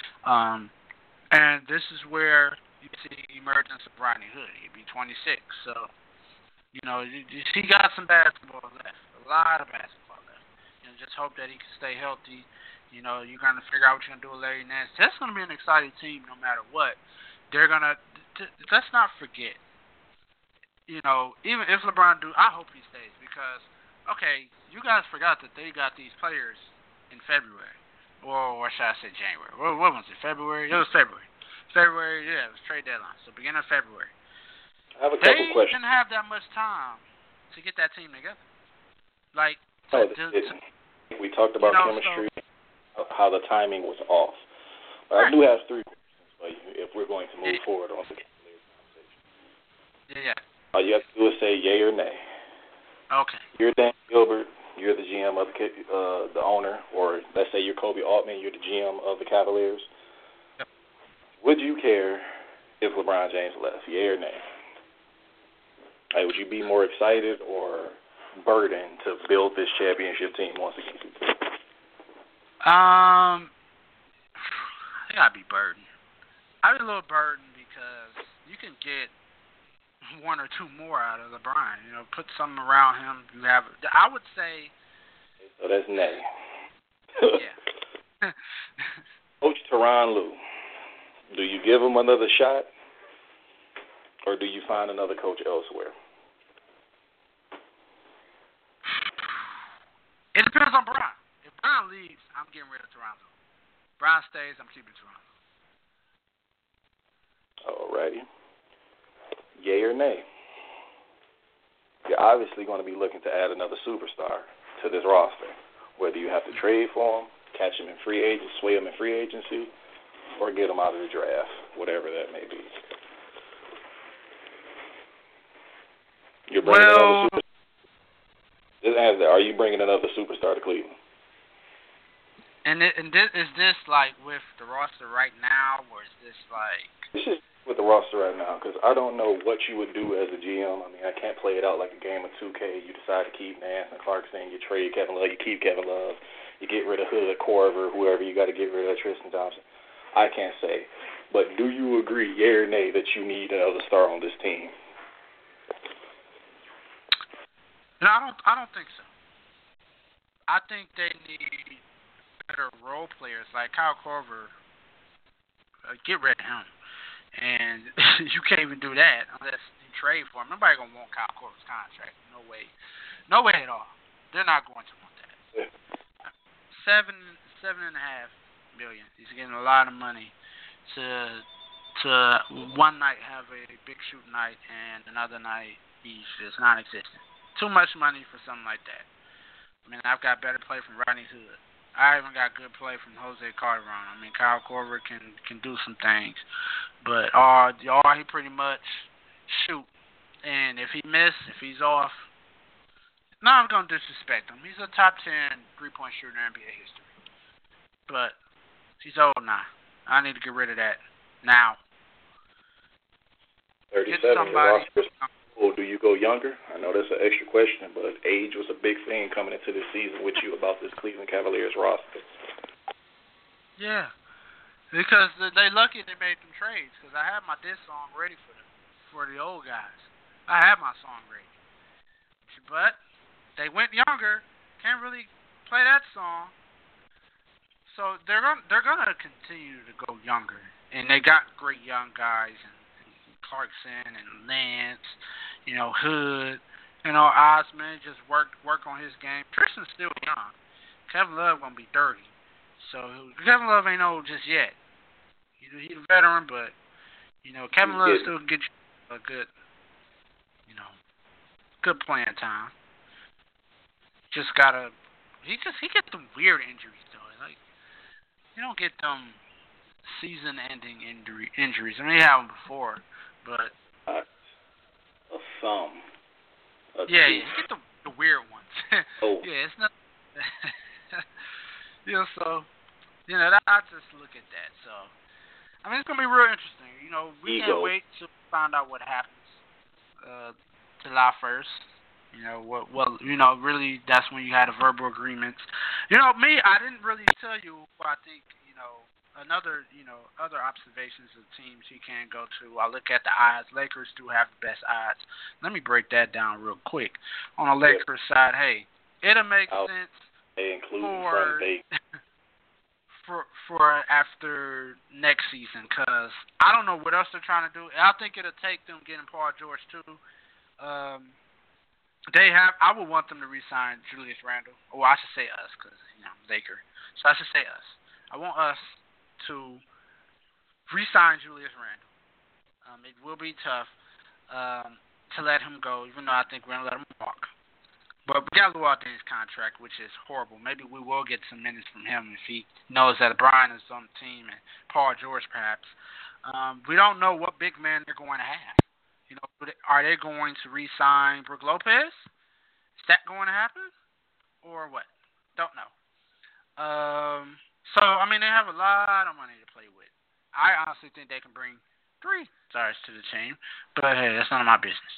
And this is where you see the emergence of Rodney Hood. He'd be 26, so you know he got some basketball left, a lot of basketball left. You know, just hope that he can stay healthy. You know, you're gonna figure out what you're gonna do with Larry Nance. That's gonna be an exciting team, no matter what. They're gonna. Let's not forget. You know, even if LeBron do, I hope he stays because, okay, you guys forgot that they got these players in February. Or should I say January? What was it, February? It was February. Yeah, it was trade deadline. So beginning of February. I have a couple questions. They didn't have that much time to get that team together. Like, we talked about chemistry, how the timing was off. But I do have 3 questions for you if we're going to move forward on the Cavaliers conversation. Yeah. All you have to do is say yay or nay. Okay. You're Dan Gilbert. You're the GM of the owner, or let's say you're Kobe Altman, you're the GM of the Cavaliers. Yep. Would you care if LeBron James left, yay or nay? Like, would you be more excited or burdened to build this championship team once again? I think I'd be burdened. I'd be a little burdened because you can get 1 or 2 more out of LeBron. You know, put something around him. You have. I would say. So that's nay. Yeah. Coach Tyronn Lue, do you give him another shot, or do you find another coach elsewhere? It depends on Bron. If Bron leaves, I'm getting rid of Tyronn Lue. Bron stays, I'm keeping Tyronn Lue. Alrighty. Yay or nay? You're obviously going to be looking to add another superstar to this roster, whether you have to trade for him, catch him in free agency, sway him in free agency, or get him out of the draft, whatever that may be. You're bringing another superstar. Just answer that. Are you bringing another superstar to Cleveland? And is this like with the roster right now, or is this like? It's just with the roster right now, because I don't know what you would do as a GM. I mean, I can't play it out like a game of 2K. You decide to keep Nance and Clarkson, you trade Kevin Love, you keep Kevin Love, you get rid of Hood, Corver, whoever you got to get rid of, Tristan Thompson. I can't say. But do you agree, yay or nay, that you need another star on this team? No, I don't think so. I think they need better role players like Kyle Korver. Get rid of him. And you can't even do that unless you trade for him. Nobody gonna want Kyle Korver's contract. No way at all. They're not going to want that. $7.5 million. He's getting a lot of money to one night have a big shoot night and another night he's just non-existent. Too much money for something like that. I mean, I've got better play from Rodney Hood. I even got good play from Jose Calderon. I mean, Kyle Korver can do some things, but all he pretty much shoot And if he if he's off, no, I'm going to disrespect him. He's a top 10 3-point shooter in NBA history. But he's old now. I need to get rid of that now. 37, the roster. Well, do you go younger? I know that's an extra question, but age was a big thing coming into this season with you about this Cleveland Cavaliers roster. Yeah, because they lucky they made them trades, because I had my diss song ready for the old guys. I had my song ready. But they went younger, can't really play that song. So they're gonna continue to go younger. And they got great young guys, and Clarkson and Lance, Hood, Osman, just work on his game. Tristan's still young. Kevin Love gonna be 30. So Kevin Love ain't old just yet. He's a veteran, but Kevin Love still can get you a good good playing time. Just gotta he gets some weird injuries though. Like you don't get them season-ending injuries. I mean, he had them before, but some. Yeah, you get the weird ones. Oh. Yeah, it's not. So I just look at that. So, I mean, it's gonna be real interesting. We can't wait to find out what happens July 1st. Really, that's when you had a verbal agreement. Me, I didn't really tell you what I think. Other observations of teams he can go to. I look at the odds. Lakers do have the best odds. Let me break that down real quick. On the Lakers side, hey, it'll make sense for after next season, because I don't know what else they're trying to do. I think it'll take them getting Paul George too. I would want them to re-sign Julius Randle. Or I should say us, because Laker. So I should say us. I want us to re-sign Julius Randle. It will be tough to let him go, even though I think we're going to let him walk. But we got to go out there his contract, which is horrible. Maybe we will get some minutes from him if he knows that Brian is on the team and Paul George perhaps. We don't know what big man they're going to have. Are they going to re-sign Brook Lopez? Is that going to happen? Or what? Don't know. So, I mean, they have a lot of money to play with. I honestly think they can bring 3 stars to the team. But, hey, that's none of my business.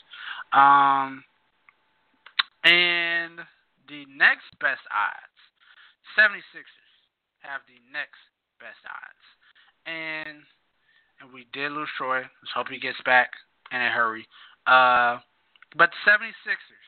And the next best odds, 76ers have the next best odds. And we did lose Troy. Let's hope he gets back in a hurry. But the 76ers,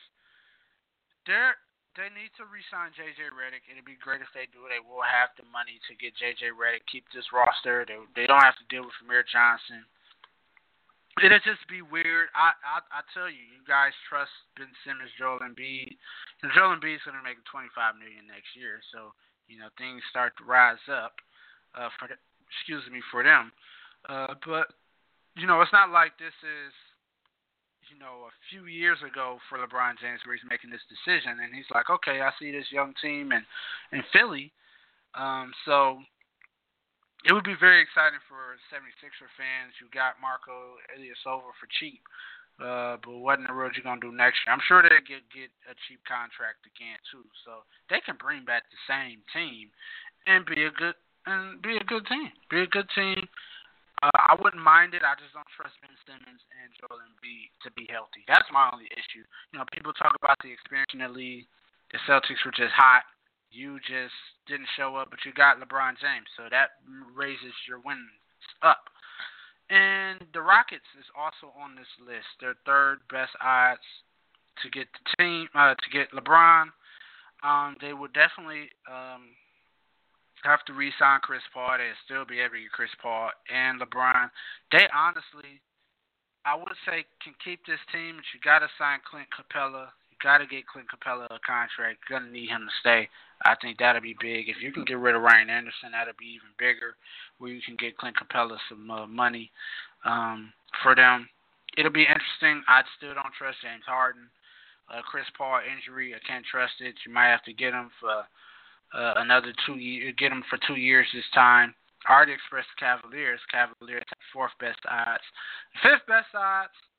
they need to re-sign J.J. Redick. It'd be great if they do. They will have the money to get J.J. Redick, keep this roster. They don't have to deal with Amir Johnson. It'll just be weird. I tell you, you guys trust Ben Simmons, Joel Embiid. And Joel Embiid's going to make $25 million next year. So, things start to rise up for them. But, it's not like this is, a few years ago for LeBron James where he's making this decision. And he's like, okay, I see this young team in Philly. So it would be very exciting for 76er fans. You got Marco Ilyasova for cheap. But what in the world you going to do next year? I'm sure they'll get a cheap contract again, too. So they can bring back the same team and be a good team. Be a good team. I wouldn't mind it. I just don't trust Ben Simmons and Joel Embiid to be healthy. That's my only issue. People talk about the experience in the league. The Celtics were just hot. You just didn't show up, but you got LeBron James, so that raises your wins up. And the Rockets is also on this list. They're third best odds to get the team to get LeBron. They would definitely have to re-sign Chris Paul. They'd still be able to get Chris Paul and LeBron. They honestly, I would say, can keep this team, but you got to sign Clint Capella. You got to get Clint Capella a contract. You're going to need him to stay. I think that'll be big. If you can get rid of Ryan Anderson, that'll be even bigger, where you can get Clint Capella some money for them. It'll be interesting. I still don't trust James Harden. Chris Paul injury, I can't trust it. You might have to get him for another 2 years. Get him for 2 years this time. I already expressed the Cavaliers. Cavaliers have 4th best odds. 5th best odds,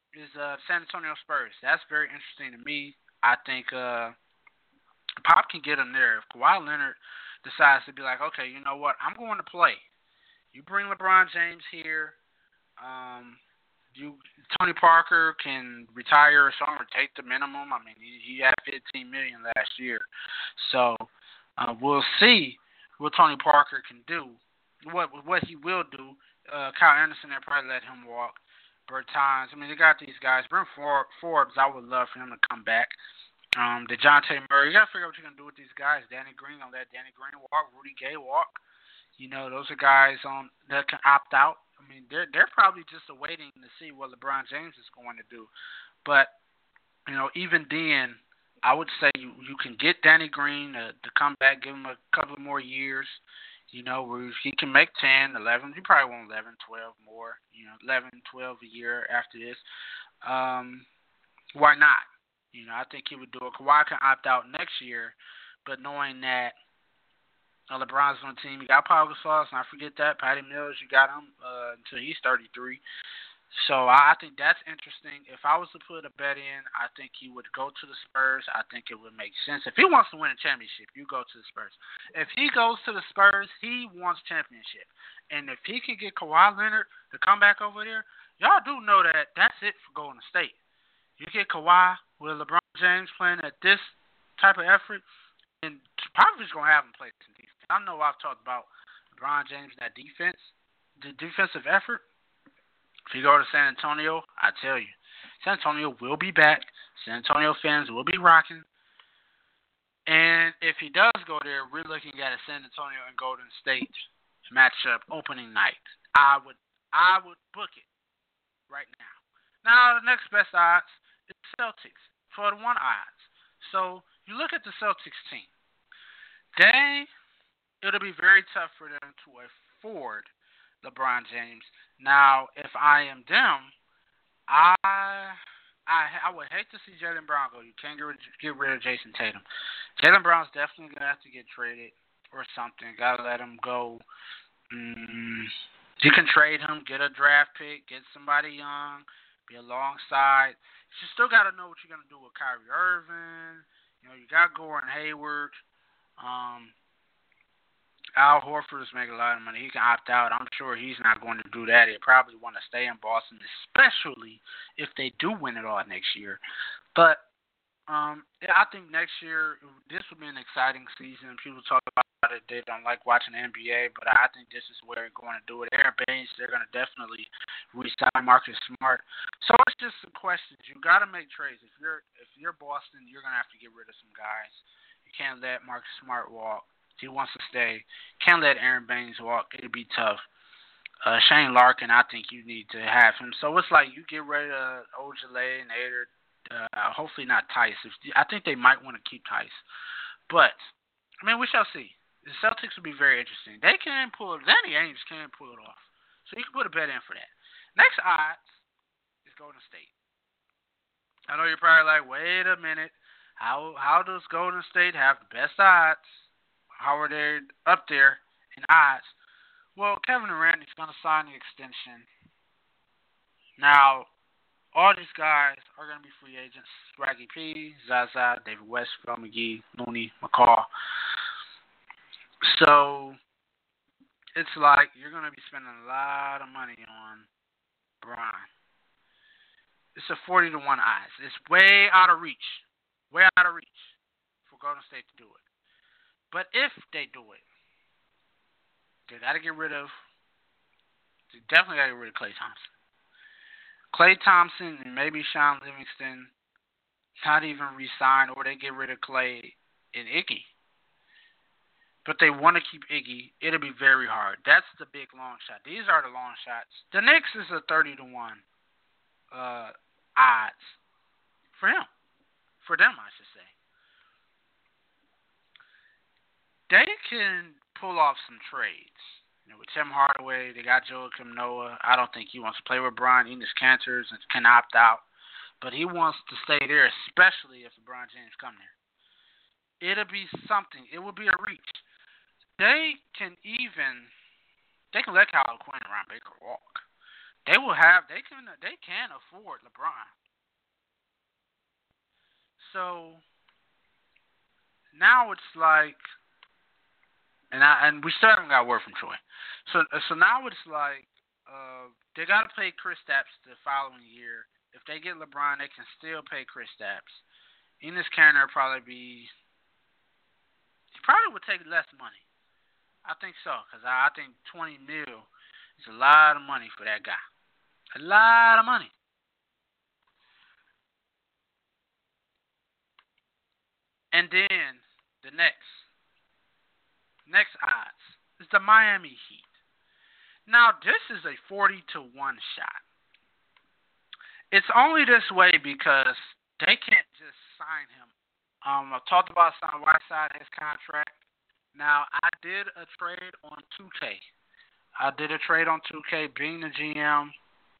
is San Antonio Spurs. That's very interesting to me. I think Pop can get him there. If Kawhi Leonard decides to be like, okay, you know what, I'm going to play. You bring LeBron James here. You Tony Parker can retire or something or take the minimum. I mean, he had $15 million last year, so we'll see what Tony Parker can do. What he will do. Kyle Anderson, they probably let him walk. Bertans. I mean, they got these guys. Brent Forbes, I would love for him to come back. DeJounte Murray, you got to figure out what you're going to do with these guys. Danny Green, I'll let Danny Green walk. Rudy Gay walk. You know, those are guys that can opt out. I mean, they're probably just waiting to see what LeBron James is going to do. But, you know, even then, I would say you can get Danny Green to come back, give him a couple of more years. You know, where he can make 10, 11. He probably want 11, 12 more. You know, 11, 12 a year after this. Why not? You know, I think he would do it. Kawhi can opt out next year, but knowing that LeBron's on the team, you got Paul Gasol, and I forget that. Patty Mills, you got him until he's 33. So I think that's interesting. If I was to put a bet in, I think he would go to the Spurs. I think it would make sense. If he wants to win a championship, you go to the Spurs. If he goes to the Spurs, he wants championship. And if he can get Kawhi Leonard to come back over there, y'all do know that that's it for Golden State. You get Kawhi with LeBron James playing at this type of effort, and Popovich going to have him play some defense. I know I've talked about LeBron James and that defense, the defensive effort. If you go to San Antonio, I tell you, San Antonio will be back. San Antonio fans will be rocking. And if he does go there, we're looking at a San Antonio and Golden State matchup opening night. I would book it right now. Now, the next best odds is Celtics for the 1 odds. So you look at the Celtics team. It'll be very tough for them to afford LeBron James. Now, if I am them, I would hate to see Jaylen Brown go. You can't get rid of Jason Tatum. Jaylen Brown's definitely going to have to get traded or something. Got to let him go. You can trade him, get a draft pick, get somebody young, be alongside. You still got to know what you're going to do with Kyrie Irving. You know, you got Gordon Hayward. Al Horford is making a lot of money. He can opt out. I'm sure he's not going to do that. He'll probably want to stay in Boston, especially if they do win it all next year. But I think next year, this will be an exciting season. People talk about it. They don't like watching the NBA, but I think this is where they're going to do it. Aaron Baines, they're going to definitely re-sign Marcus Smart. So it's just some questions. You got to make trades. If you're Boston, you're going to have to get rid of some guys. You can't let Marcus Smart walk. He wants to stay. Can't let Aaron Baines walk. It'll be tough. Shane Larkin, I think you need to have him. So it's like you get rid of Ojale and Ader. Hopefully not Tice. I think they might want to keep Tice. But, I mean, we shall see. The Celtics will be very interesting. They can pull it. Danny Ainge can pull it off. So you can put a bet in for that. Next odds is Golden State. I know you're probably like, wait a minute. How does Golden State have the best odds? How are they up there in odds? Well, Kevin Durant is going to sign the extension. Now, all these guys are going to be free agents. Swaggy P, Zaza, David West, Phil McGee, Looney, McCall. So, it's like you're going to be spending a lot of money on Bron. It's a 40-1 odds. It's way out of reach. Way out of reach for Golden State to do it. But if they do it, they definitely got to get rid of Klay Thompson. Klay Thompson and maybe Sean Livingston not even re-sign, or they get rid of Klay and Iggy. But they want to keep Iggy. It'll be very hard. That's the big long shot. These are the long shots. The Knicks is a 30-1 odds for him. For them, I should say. They can pull off some trades. You know, with Tim Hardaway, they got Joakim Noah. I don't think he wants to play with Brian. Enes Kanter can opt out. But he wants to stay there, especially if LeBron James come there. It'll be something. It will be a reach. They can let Kyle Quinn and Ron Baker walk. They can afford LeBron. So now it's like, and we still haven't got word from Troy. So now it's like they got to pay Kristaps the following year. If they get LeBron, they can still pay Kristaps. Enes Kanter he probably would take less money. I think so, because I think 20 mil is a lot of money for that guy. A lot of money. And then the next odds is the Miami Heat. Now this is a 40-1 shot. It's only this way because they can't just sign him. I talked about signing Whiteside, his contract. Now I did a trade on 2K. Being the GM,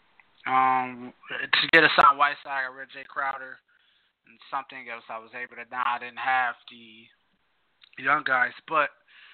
to get a signed Whiteside. I read Jay Crowder and something else I was able to. Now I didn't have the young guys, but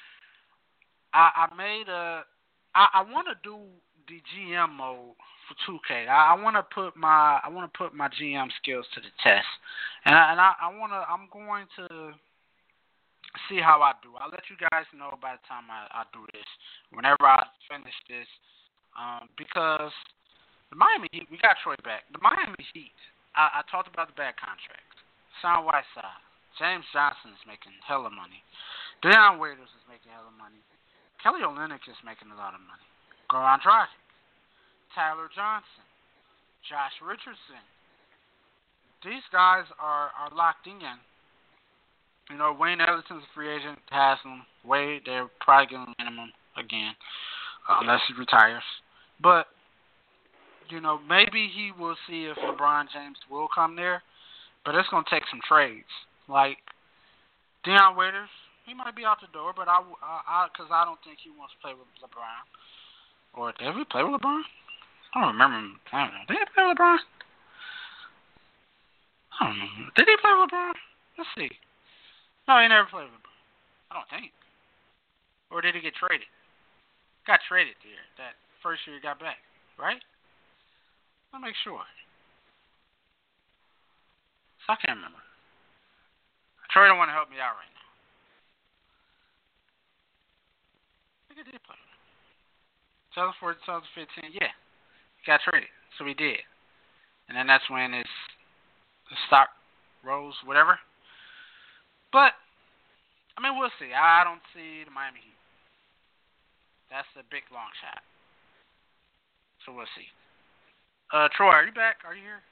I want to do the GM mode for 2K. I want to put my GM skills to the test, I'm going to see how I do. I'll let you guys know by the time I do this, whenever I finish this, because the Miami Heat, we got Troy back. The Miami Heat, I talked about the bad contract. Sean Whiteside, James Johnson is making hella money. Deion Waiters is making hella money. Kelly Olynyk is making a lot of money. Goran Dragic, Tyler Johnson, Josh Richardson. These guys are locked in. You know, Wayne Ellison's a free agent, has them. Wade, they're probably getting minimum again, unless he retires. But, you know, maybe he will see if LeBron James will come there, but it's going to take some trades. Like, Deion Waiters, he might be out the door, but because I don't think he wants to play with LeBron. Or did he play with LeBron? I don't remember him playing. Did he play with LeBron? I don't know. Did he play with LeBron? Let's see. No, he never played with LeBron. I don't think. Or did he get traded? Got traded there. That first year he got back, right? I'll make sure. So I can't remember. Troy don't want to help me out right now. I think I did play with him. 2014, 2015, yeah. He got traded. So he did. And then that's when the stock rose, whatever. But, I mean, we'll see. I don't see the Miami Heat. That's a big, long shot. So we'll see. Troy, are you back? Are you here?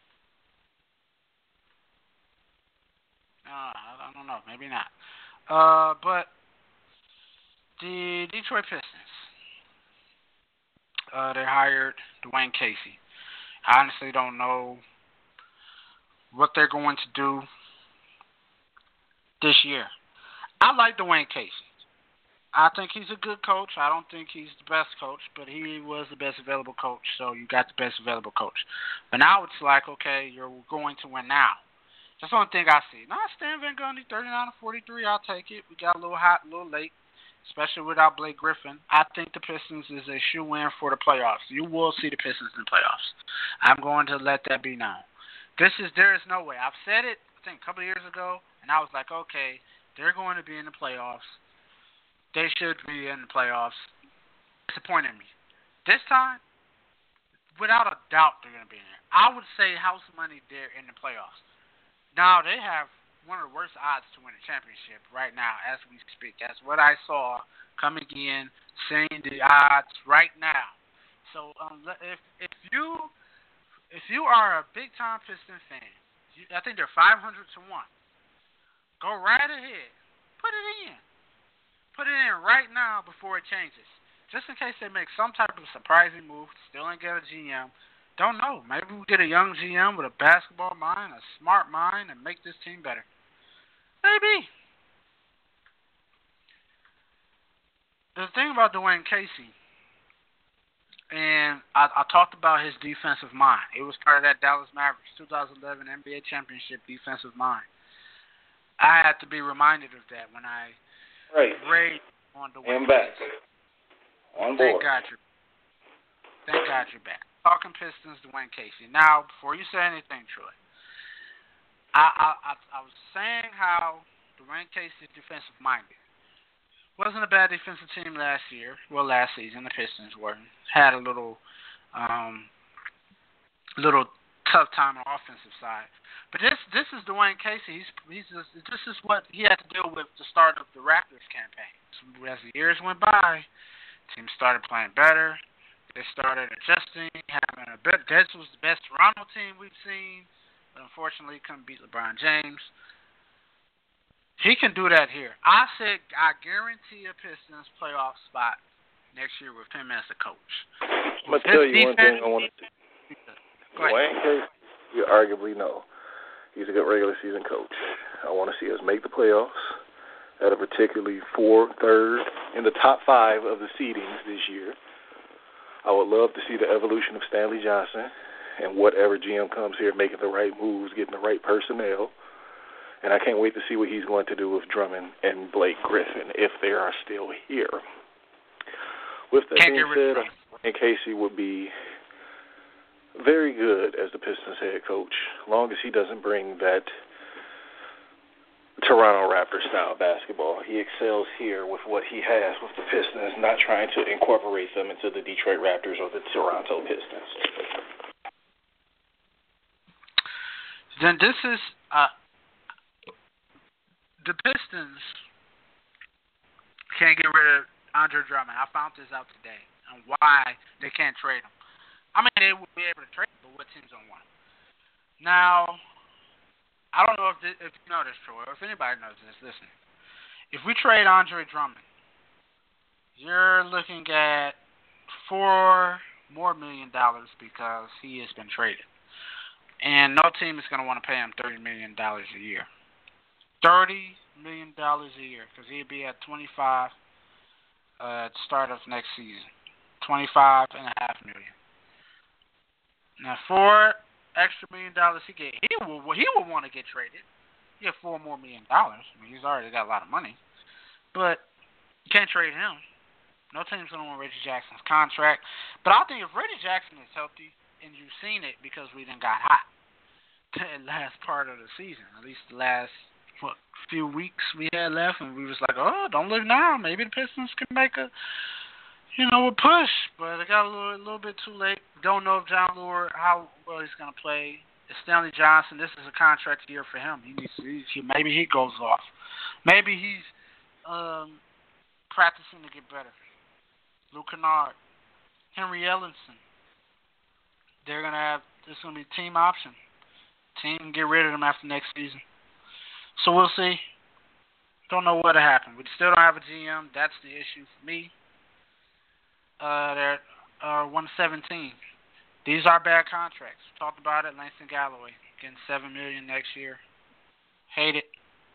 I don't know. Maybe not. But the Detroit Pistons, they hired Dwayne Casey. I honestly don't know what they're going to do this year. I like Dwayne Casey. I think he's a good coach. I don't think he's the best coach, but he was the best available coach, so you got the best available coach. But now it's like, okay, you're going to win now. That's the only thing I see. Now, Stan Van Gundy, 39-43, I'll take it. We got a little hot, a little late, especially without Blake Griffin. I think the Pistons is a shoe-in for the playoffs. You will see the Pistons in the playoffs. I'm going to let that be known. There is no way. I've said it, I think, a couple of years ago, and I was like, okay, they're going to be in the playoffs. They should be in the playoffs. Disappointed me. This time, without a doubt, they're going to be in there. I would say house money they're in the playoffs. Now, they have one of the worst odds to win a championship right now as we speak. That's what I saw coming in, seeing the odds right now. So if you are a big-time Piston fan, I think they're 500-1. Go right ahead. Put it in. Put it in right now before it changes. Just in case they make some type of surprising move, still ain't get a GM. Don't know. Maybe we get a young GM with a basketball mind, a smart mind, and make this team better. Maybe. The thing about Dwayne Casey, and I talked about his defensive mind. It was part of that Dallas Mavericks 2011 NBA championship defensive mind. I had to be reminded of that when I rate on Dwayne Casey. On board. Thank God you're. Thank God you're back. Talking Pistons, Dwayne Casey. Now, before you say anything, Troy, I was saying how Dwayne Casey is defensive-minded. Wasn't a bad defensive team last year. Well, last season the Pistons were. Had a little tough time on the offensive side. But this is Dwayne Casey. This is what he had to deal with the start of the Raptors campaign. So as the years went by, teams started playing better. They started adjusting, having a better. This was the best Toronto team we've seen, but unfortunately couldn't beat LeBron James. He can do that here. I guarantee a Pistons playoff spot next year with him as the coach. I'm going to tell you one thing I want to see. Dwayne Casey, you arguably know. He's a good regular season coach. I want to see us make the playoffs at a particularly third in the top 5 of the seedings this year. I would love to see the evolution of Stanley Johnson and whatever GM comes here making the right moves, getting the right personnel. And I can't wait to see what he's going to do with Drummond and Blake Griffin if they are still here. With that being said, I think Casey would be very good as the Pistons head coach, as long as he doesn't bring that Toronto Raptors style basketball. He excels here with what he has with the Pistons, not trying to incorporate them into the Detroit Raptors or the Toronto Pistons. Then this is the Pistons can't get rid of Andre Drummond. I found this out today on why they can't trade him. I mean, they would be able to trade him, but what teams don't want him? Now, I don't know if you know this, Troy, or if anybody knows this. Listen, if we trade Andre Drummond, you're looking at $4 million more because he has been traded. And no team is going to want to pay him $30 million a year. $30 million a year because he'd be at 25 at the start of next season. $25.5 million. Now, $4 extra million he get, he will want to get traded. He get $4 million more. I mean, he's already got a lot of money, but you can't trade him. No team's gonna want Reggie Jackson's contract. But I think if Reggie Jackson is healthy, and you've seen it because we done got hot the last part of the season, at least the last few weeks we had left, and we was like, oh, don't look now. Maybe the Pistons can make a push, but it got a little bit too late. Don't know if John Lure, how well he's going to play. It's Stanley Johnson. This is a contract year for him. Maybe he goes off. Maybe he's practicing to get better. Luke Kennard, Henry Ellenson. This is going to be team option. Team can get rid of them after next season. So we'll see. Don't know what'll happen. We still don't have a GM. That's the issue for me. They're 117. These are bad contracts. We talked about it. Langston Galloway getting $7 million next year. Hate it,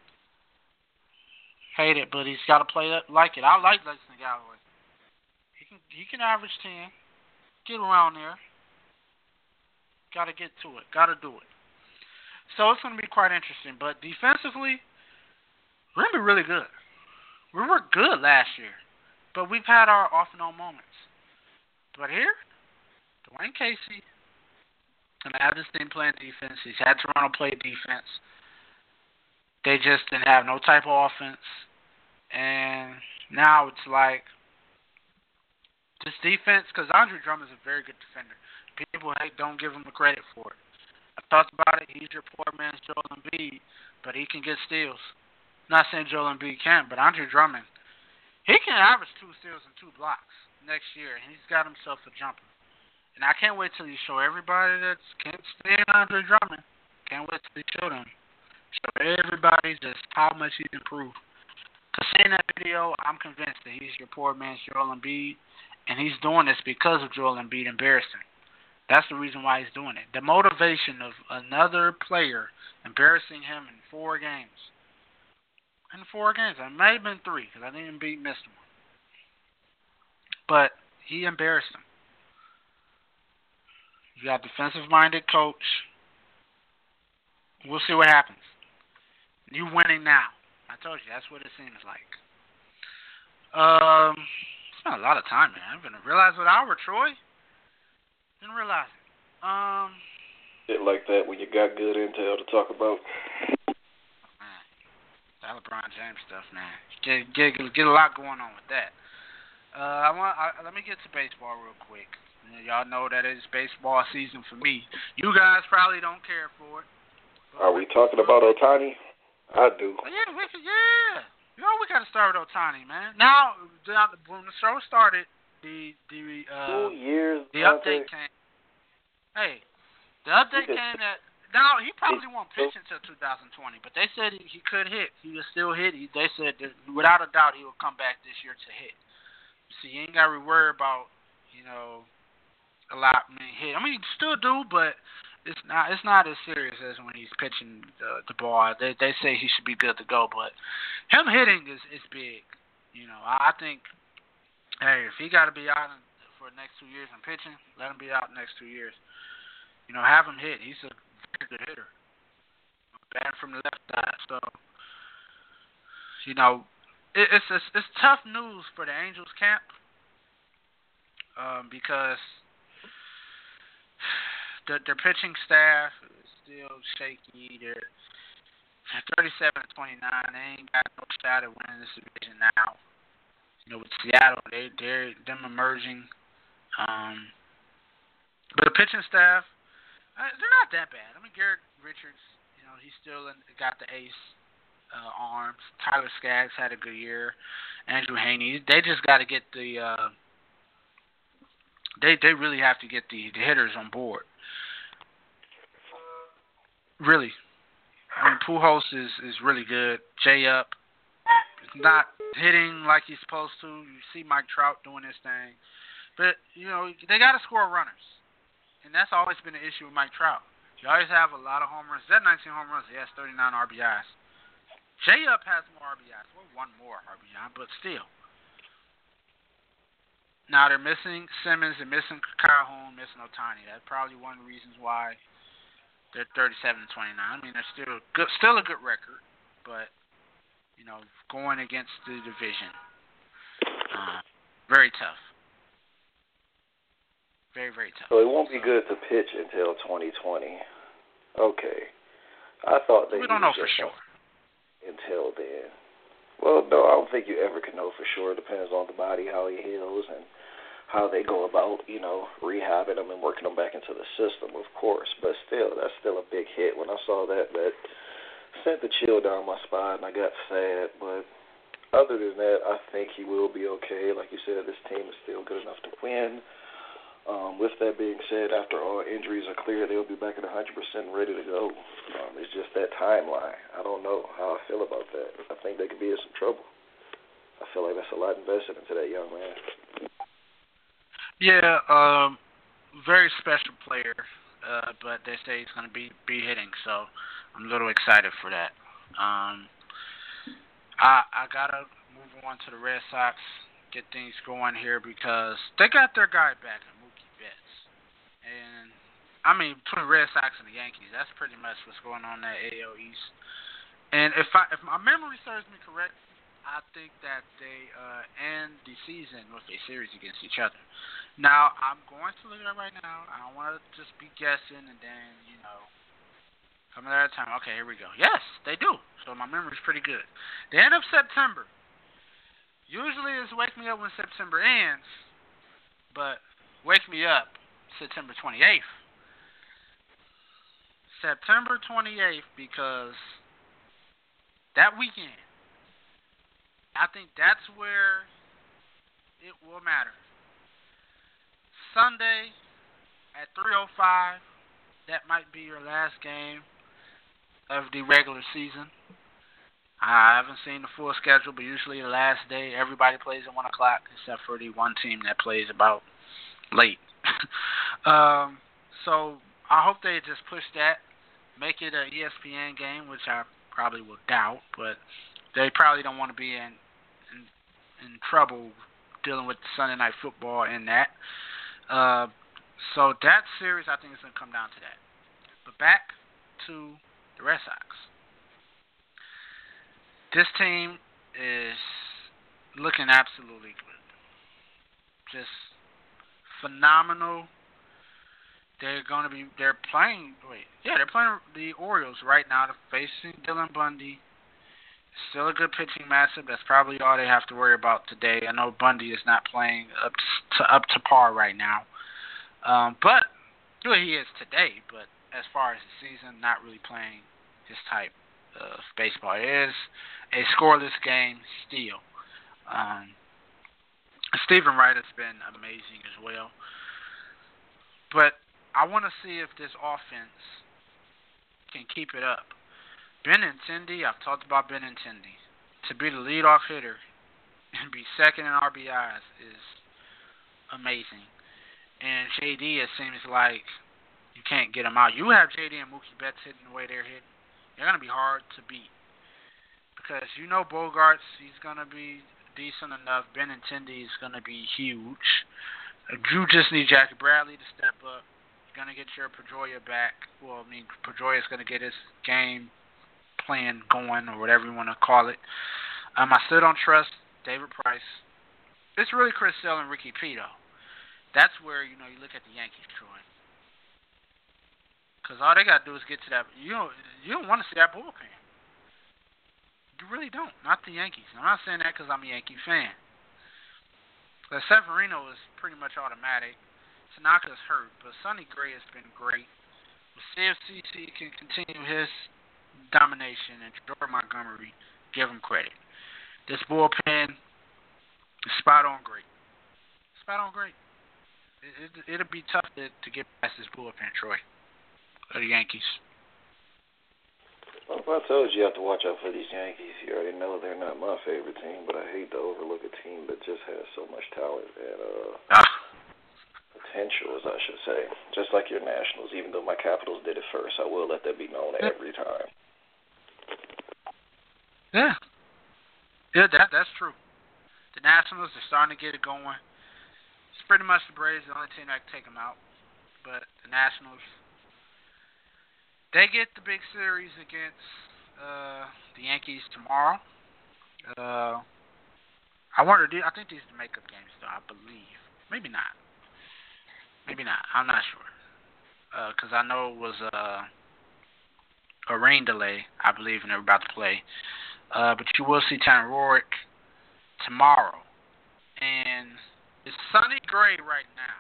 but he's got to play like it. I like Langston Galloway. He can average 10, get around there. Got to get to it. Got to do it. So it's going to be quite interesting. But defensively, we're going to be really good. We were good last year, but we've had our off and on moments. But here, Dwayne Casey and have this team playing defense. He's had Toronto play defense. They just didn't have no type of offense. And now it's like this defense, because Andre Drummond is a very good defender. People don't give him the credit for it. I've talked about it. He's your poor man's Joel Embiid, but he can get steals. I'm not saying Joel Embiid can't, but Andre Drummond, he can average 2 steals and 2 blocks next year, and he's got himself a jumper. And I can't wait till you show everybody that can't stand Andre Drummond. Can't wait till you show them. Show everybody just how much he's improved. Because seeing that video, I'm convinced that he's your poor man's Joel Embiid, and he's doing this because of Joel Embiid embarrassing. That's the reason why he's doing it. The motivation of another player embarrassing him in 4 games. In 4 games. It may have been 3 because I think Embiid missed one. But he embarrassed him. You got defensive-minded coach. We'll see what happens. You winning now. I told you, that's what it seems like. It's been a lot of time, man. I've been a realized what hour, Troy. Didn't realize it. Shit like that when you got good intel to talk about. Man, that LeBron James stuff, man. Get a lot going on with that. Let me get to baseball real quick. Y'all know that it's baseball season for me. You guys probably don't care for it. Are we talking about Ohtani? I do. Yeah, You know, we got to start with Ohtani, man. Now, when the show started, the 2 years. The update came. Hey, the update came that now he probably won't pitch until 2020, but they said he could hit. He will still hit. They said that without a doubt he will come back this year to hit. See, you ain't got to worry about a lot hit. I mean, you still do, but it's not as serious as when he's pitching the ball. They say he should be good to go, but him hitting is big. I think, hey, if he got to be out for the next 2 years in pitching, let him be out the next 2 years. Have him hit. He's a very good hitter. Batting from the left side, so it's tough news for the Angels camp because their pitching staff is still shaky. They're 37-29. They ain't got no shot at winning this division now. With Seattle, they're them emerging. But the pitching staff, they're not that bad. I mean, Garrett Richards, he's still got the ace arms. Tyler Skaggs had a good year. Andrew Heaney. They just got to get the. They really have to get the hitters on board. Really, I mean, Pujols is really good. J-Up is not hitting like he's supposed to. You see Mike Trout doing his thing, but they got to score runners. And that's always been an issue with Mike Trout. You always have a lot of home runs. That 19 home runs, he has 39 RBIs. J-Up has more RBIs. Well, one more RBI, but still. Now they're missing Simmons, they're missing Calhoun, missing Ohtani. That's probably one of the reasons why they're 37-29. I mean, they're still a good record, but going against the division, very tough. Very, very tough. So it won't be good to pitch until 2020. Okay. I thought we don't know for sure. Until then. Well, no, I don't think you ever can know for sure. It depends on the body, how he heals, and how they go about, rehabbing them and working them back into the system, of course. But still, that's still a big hit. When I saw that sent the chill down my spine, and I got sad. But other than that, I think he will be okay. Like you said, this team is still good enough to win. With that being said, after all injuries are clear, they'll be back at 100% ready to go. It's just that timeline. I don't know how I feel about that. I think they could be in some trouble. I feel like that's a lot invested into that young man. Yeah, very special player, but they say he's going to be hitting, so I'm a little excited for that. I got to move on to the Red Sox, get things going here because they got their guy back. And, I mean, between Red Sox and the Yankees, that's pretty much what's going on in that AL East. And if my memory serves me correct, I think that they end the season with a series against each other. Now, I'm going to look it up right now. I don't want to just be guessing and then, coming at a time. Okay, here we go. Yes, they do. So my memory's pretty good. The end of September. Usually it's wake me up when September ends, but wake me up September 28th. September 28th because that weekend, I think that's where it will matter. Sunday at 3:05, that might be your last game of the regular season. I haven't seen the full schedule, but usually the last day, everybody plays at 1 o'clock except for the one team that plays about late. So I hope they just push that, make it an ESPN game, which I probably will doubt, but they probably don't want to be in trouble dealing with Sunday Night Football in that. So that series, I think, is going to come down to that. But back to the Red Sox. This team is looking absolutely good. Just phenomenal. they're playing the Orioles right now. They're facing Dylan Bundy. Still a good pitching matchup. That's probably all they have to worry about today. I know Bundy is not playing up to par right now. But well, he is today, but as far as the season, not really playing his type of baseball. It is a scoreless game still. Stephen Wright has been amazing as well. But I want to see if this offense can keep it up. Benintendi, I've talked about Benintendi. To be the leadoff hitter and be second in RBIs is amazing. And JD, it seems like you can't get him out. You have JD and Mookie Betts hitting the way they're hitting. They're going to be hard to beat. Because you know Bogarts, he's going to be decent enough. Benintendi is going to be huge. You just need Jackie Bradley to step up. You're going to get your Pedroia back. Well, I mean, Pedroia is going to get his game plan going, or whatever you want to call it. I still don't trust David Price. It's really Chris Sale and Ricky Pito. That's where, you look at the Yankees, Troy. Because all they got to do is get to that. You don't want to see that bullpen. You really don't. Not the Yankees. I'm not saying that because I'm a Yankee fan. The Severino is pretty much automatic. Tanaka's hurt, but Sonny Gray has been great. We'll see if CC can continue his domination, and Jordan Montgomery, give him credit. This bullpen is spot on great. Spot on great. It'll be tough to get past this bullpen, Troy, of the Yankees. Well, if I told you have to watch out for these Yankees, you already know they're not my favorite team, but I hate to overlook a team that just has so much talent and potential, as I should say. Just like your Nationals, even though my Capitals did it first, I will let that be known every time. Yeah, that's true. The Nationals are starting to get it going. It's pretty much the Braves, the only team that can take them out. But the Nationals, they get the big series against the Yankees tomorrow. I think these are the makeup games, though, I believe. Maybe not. I'm not sure. Because I know it was a rain delay, I believe, and they're about to play. But you will see Tanner Roark tomorrow. And it's Sonny Gray right now.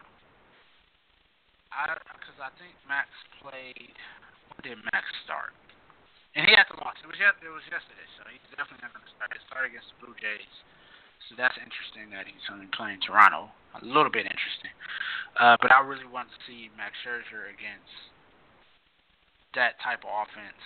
Because I think Max played. When did Max start? And he had to lose. It was yesterday, so he's definitely not going to start. He started against the Blue Jays. So that's interesting that he's only playing Toronto. A little bit interesting. But I really want to see Max Scherzer against that type of offense.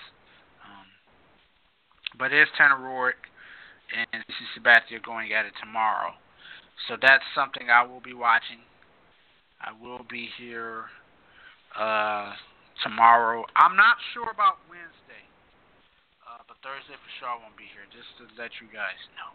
But it's Tanner Roark and CC Sabathia going at it tomorrow. So that's something I will be watching. I will be here tomorrow. I'm not sure about Wednesday. But Thursday for sure I won't be here, just to let you guys know.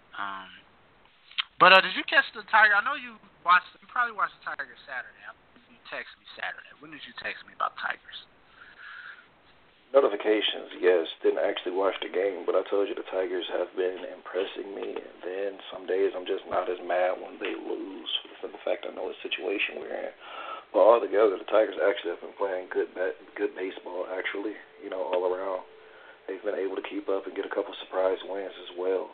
But did you catch the Tiger? I know you probably watched the Tigers Saturday. You texted me Saturday. When did you text me about Tigers? Notifications, yes. Didn't actually watch the game, but I told you the Tigers have been impressing me. And then some days I'm just not as mad when they lose for the fact I know the situation we're in. But altogether, the Tigers actually have been playing good baseball, actually, all around. They've been able to keep up and get a couple surprise wins as well.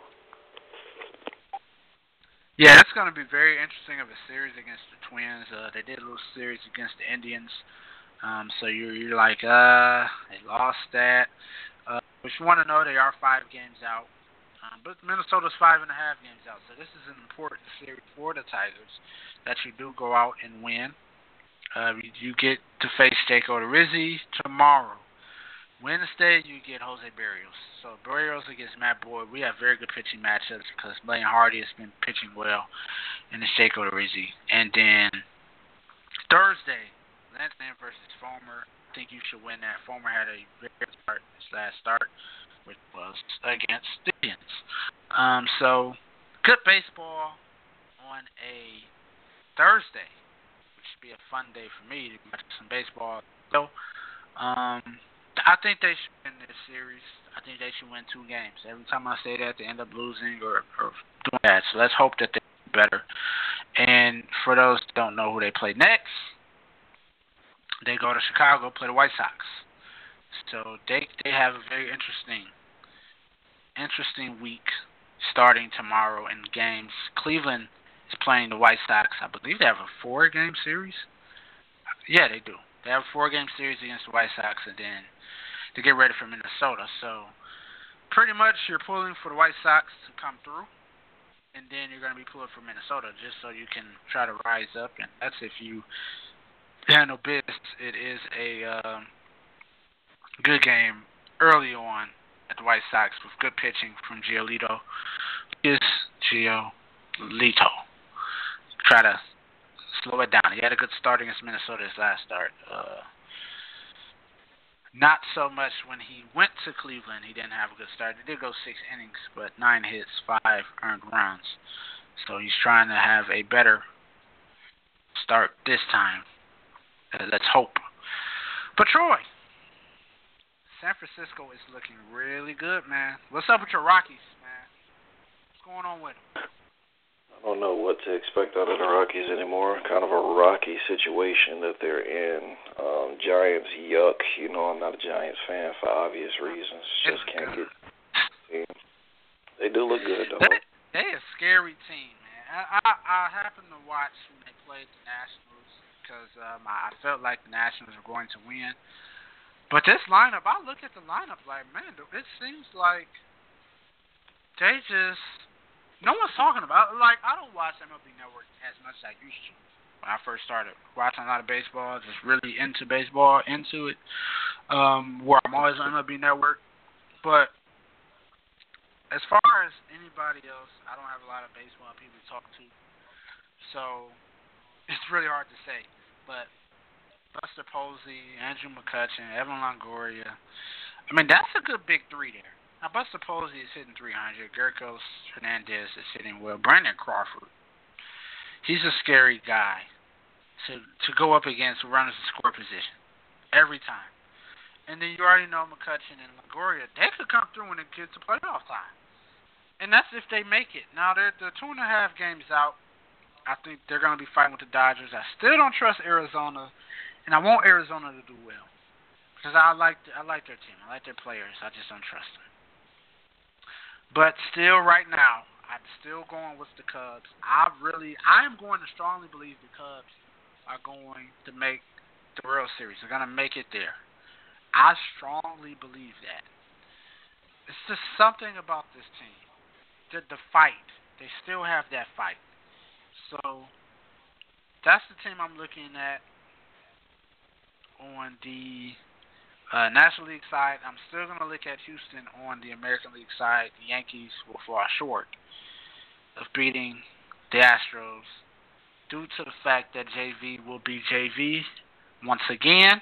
Yeah, it's going to be very interesting of a series against the Twins. They did a little series against the Indians. So you're like, they lost that. But you want to know they are 5 games out. But Minnesota's 5.5 games out. So this is an important series for the Tigers that you do go out and win. You get to face Jake Odorizzi tomorrow. Wednesday, you get Jose Barrios. So Barrios against Matt Boyd. We have very good pitching matchups because Blaine Hardy has been pitching well, and it's Jake Odorizzi. And then Thursday, Lance Lynn versus Fulmer. I think you should win that. Fulmer had a very good start, his last start, which was against the Indians. So good baseball on a Thursday, which should be a fun day for me to watch some baseball. So, I think they should win this series. I think they should win 2 games. Every time I say that, they end up losing or doing bad. So let's hope that they do better. And for those who don't know who they play next, They go to Chicago, play the White Sox. So they have a very interesting week starting tomorrow in games. Cleveland is playing the White Sox. I believe they have a 4-game series. Yeah, they do. They have a 4-game series against the White Sox, and then to get ready for Minnesota. So pretty much you're pulling for the White Sox to come through, and then you're going to be pulling for Minnesota just so you can try to rise up. And that's if you handle business. It is a good game early on at the White Sox with good pitching from Giolito. Try to slow it down. He had a good start against Minnesota his last start. Not so much when he went to Cleveland. He didn't have a good start. He did go 6 innings, but 9 hits, 5 earned runs. So he's trying to have a better start this time. Let's hope. But Troy, San Francisco is looking really good, man. What's up with your Rockies, man? What's going on with them? I don't know what to expect out of the Rockies anymore. Kind of a rocky situation that they're in. Giants, yuck. You know I'm not a Giants fan for obvious reasons. Just can't get the team. They do look good, though. They a scary team, man. I happened to watch when they played the Nationals because I felt like the Nationals were going to win. But this lineup, I look at the lineup like, man, it seems like they just... No one's talking about it. Like, I don't watch MLB Network as much as I used to when I first started watching a lot of baseball, just really into baseball, into it, where I'm always on MLB Network. But as far as anybody else, I don't have a lot of baseball people to talk to. So it's really hard to say. But Buster Posey, Andrew McCutchen, Evan Longoria, I mean, that's a good big 3 there. Now, Buster Posey is hitting 300. Gerkos Hernandez is hitting well. Brandon Crawford, he's a scary guy to go up against runners in score position every time. And then you already know McCutchen and Longoria, they could come through when it gets to playoff time. And that's if they make it. Now, they're 2.5 games out. I think they're going to be fighting with the Dodgers. I still don't trust Arizona, and I want Arizona to do well because I like their team. I like their players. I just don't trust them. But still, right now, I'm still going with the Cubs. I am going to strongly believe the Cubs are going to make the World Series. They're going to make it there. I strongly believe that. It's just something about this team. The fight. They still have that fight. So, that's the team I'm looking at on the National League side. I'm still going to look at Houston on the American League side. The Yankees will fall short of beating the Astros due to the fact that JV will be JV once again.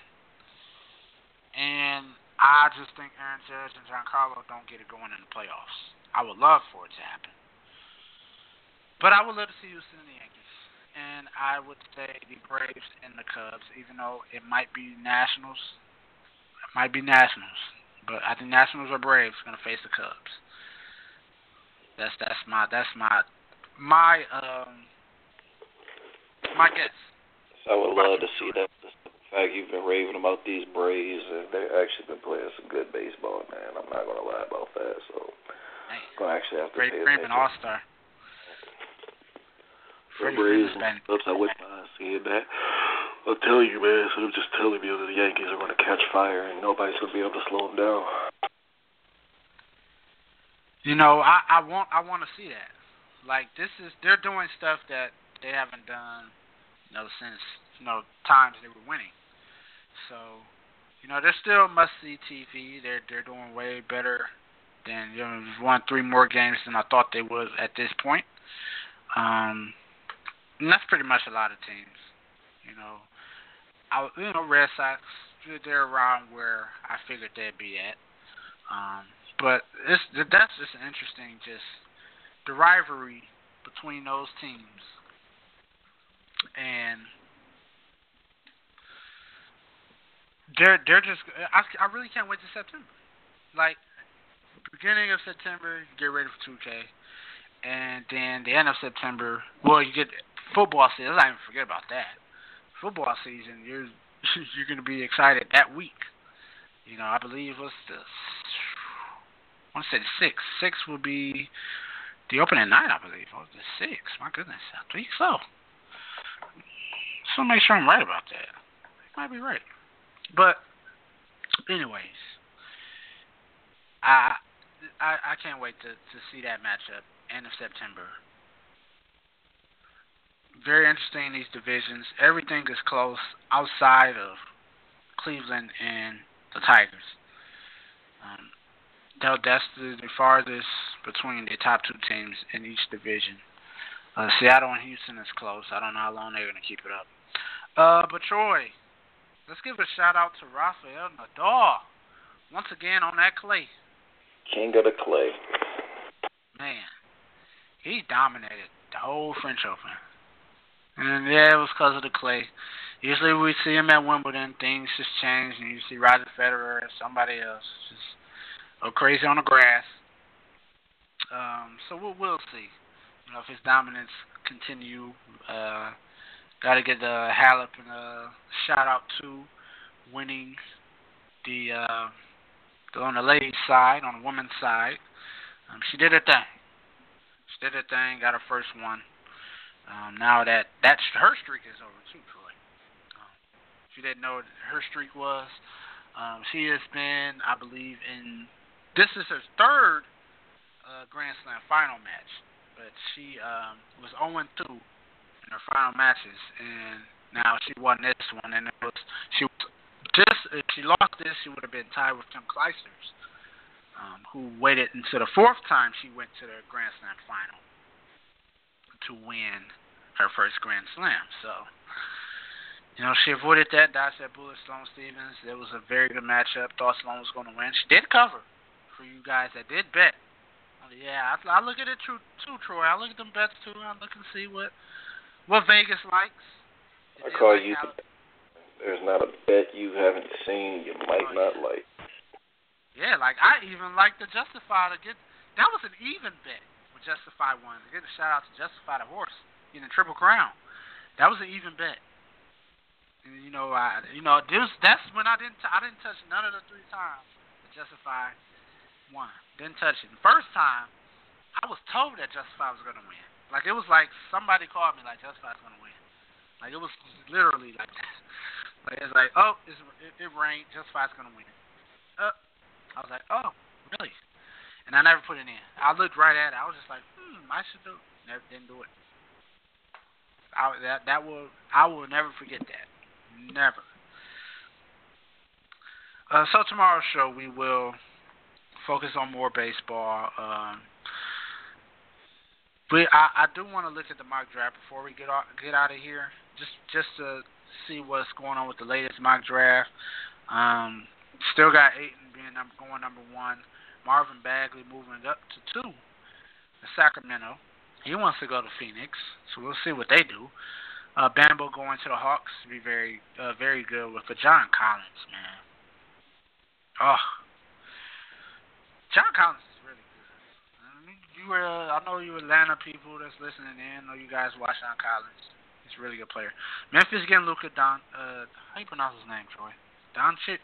And I just think Aaron Judge and Giancarlo don't get it going in the playoffs. I would love for it to happen. But I would love to see Houston and the Yankees. And I would say the Braves and the Cubs, even though it might be Nationals. Might be Nationals, but I think Nationals or Braves are gonna face the Cubs. That's my guess. I would love to see that. The fact you've been raving about these Braves, and they've actually been playing some good baseball, man. I'm not gonna lie about that. So I'm gonna actually have to pay attention. Freeman All-Star. The Braves and Cubs, I wouldn't mind seeing that. I'll tell you, man, so I'm just telling you that the Yankees are going to catch fire and nobody's going to be able to slow them down. You know, I want to see that. Like, they're doing stuff that they haven't done, since, times they were winning. So, they're still must-see TV. They're doing way better than, they've won 3 more games than I thought they would at this point. And that's pretty much a lot of teams. Red Sox, they're around where I figured they'd be at. But that's just an interesting, the rivalry between those teams. And they're just, I really can't wait to September. Like, beginning of September, you get ready for 2K. And then the end of September, you get football season. Let's not even forget about that. Football season, you're going to be excited that week. You know, I believe it was I want to say the 6th. 6th will be the opening night, I believe. Oh, the 6th. My goodness. I think so. So make sure I'm right about that. I might be right. But, anyways, I can't wait to see that matchup end of September. Very interesting, these divisions. Everything is close outside of Cleveland and the Tigers. That's the farthest between the top two teams in each division. Seattle and Houston is close. I don't know how long they're going to keep it up. But Troy, let's give a shout out to Rafael Nadal once again on that clay. King of the clay. Man, he dominated the whole French Open. And yeah, it was because of the clay. Usually we see him at Wimbledon, things just change, and you see Roger Federer or somebody else just go crazy on the grass. So we'll see. You know, if his dominance continue. Got to get the Halep and a shout out to winning the on the ladies' side, on the women's side. She did her thing. Got her first one. Now that's her streak is over too, Troy. If you didn't know what her streak was, she has been, I believe, this is her third Grand Slam final match, but she was 0-2 in her final matches, and now she won this one, and if she lost this, she would have been tied with Kim Clijsters, who waited until the fourth time she went to the Grand Slam final to win her first Grand Slam. So, you know, she avoided that, dodged that bullet, Sloane Stephens. It was a very good matchup. Thought Sloane was going to win. She did cover for you guys that did bet. Yeah, I look at it too, Troy. I look at them bets too. I look and see what Vegas likes. I call you. There's not a bet you haven't seen you might not like. Yeah, like I even like the Justify to get. That was an even bet with Justify one. To get a shout out to Justify the horse getting a Triple Crown. That was an even bet. And that's when I didn't touch none of the 3 times that Justify won. Didn't touch it. The first time, I was told that Justify was going to win. Like, it was like somebody called me like Justify's going to win. Like, it was literally like that. Like, it's like, oh, it rained. Justify's going to win. I was like, oh, really? And I never put it in. I looked right at it. I was just like, I should do it. Never didn't do it. I will never forget that. Never. So tomorrow's show we will focus on more baseball. I do want to look at the mock draft before we get out of here, just to see what's going on with the latest mock draft. Still got Ayton going number 1. Marvin Bagley moving up to 2. The Sacramento. He wants to go to Phoenix, so we'll see what they do. Bambo going to the Hawks to be very, very good with the John Collins, man. Oh, John Collins is really good. I know you Atlanta people that's listening in. I know you guys watch John Collins. He's a really good player. Memphis getting Luka how you pronounce his name, Troy? Doncic.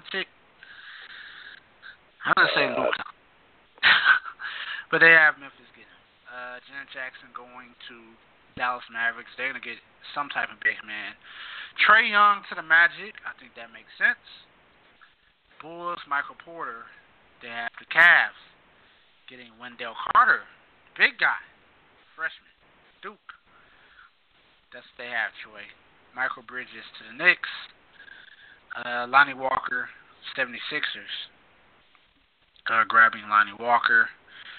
I'm gonna say Luka, but they have Memphis getting him. Jaren Jackson going to Dallas Mavericks. They're going to get some type of big man. Trae Young to the Magic. I think that makes sense. Bulls, Michael Porter. They have the Cavs getting Wendell Carter. Big guy. Freshman. Duke. That's what they have, Troy. Michael Bridges to the Knicks. Lonnie Walker, 76ers. Grabbing Lonnie Walker.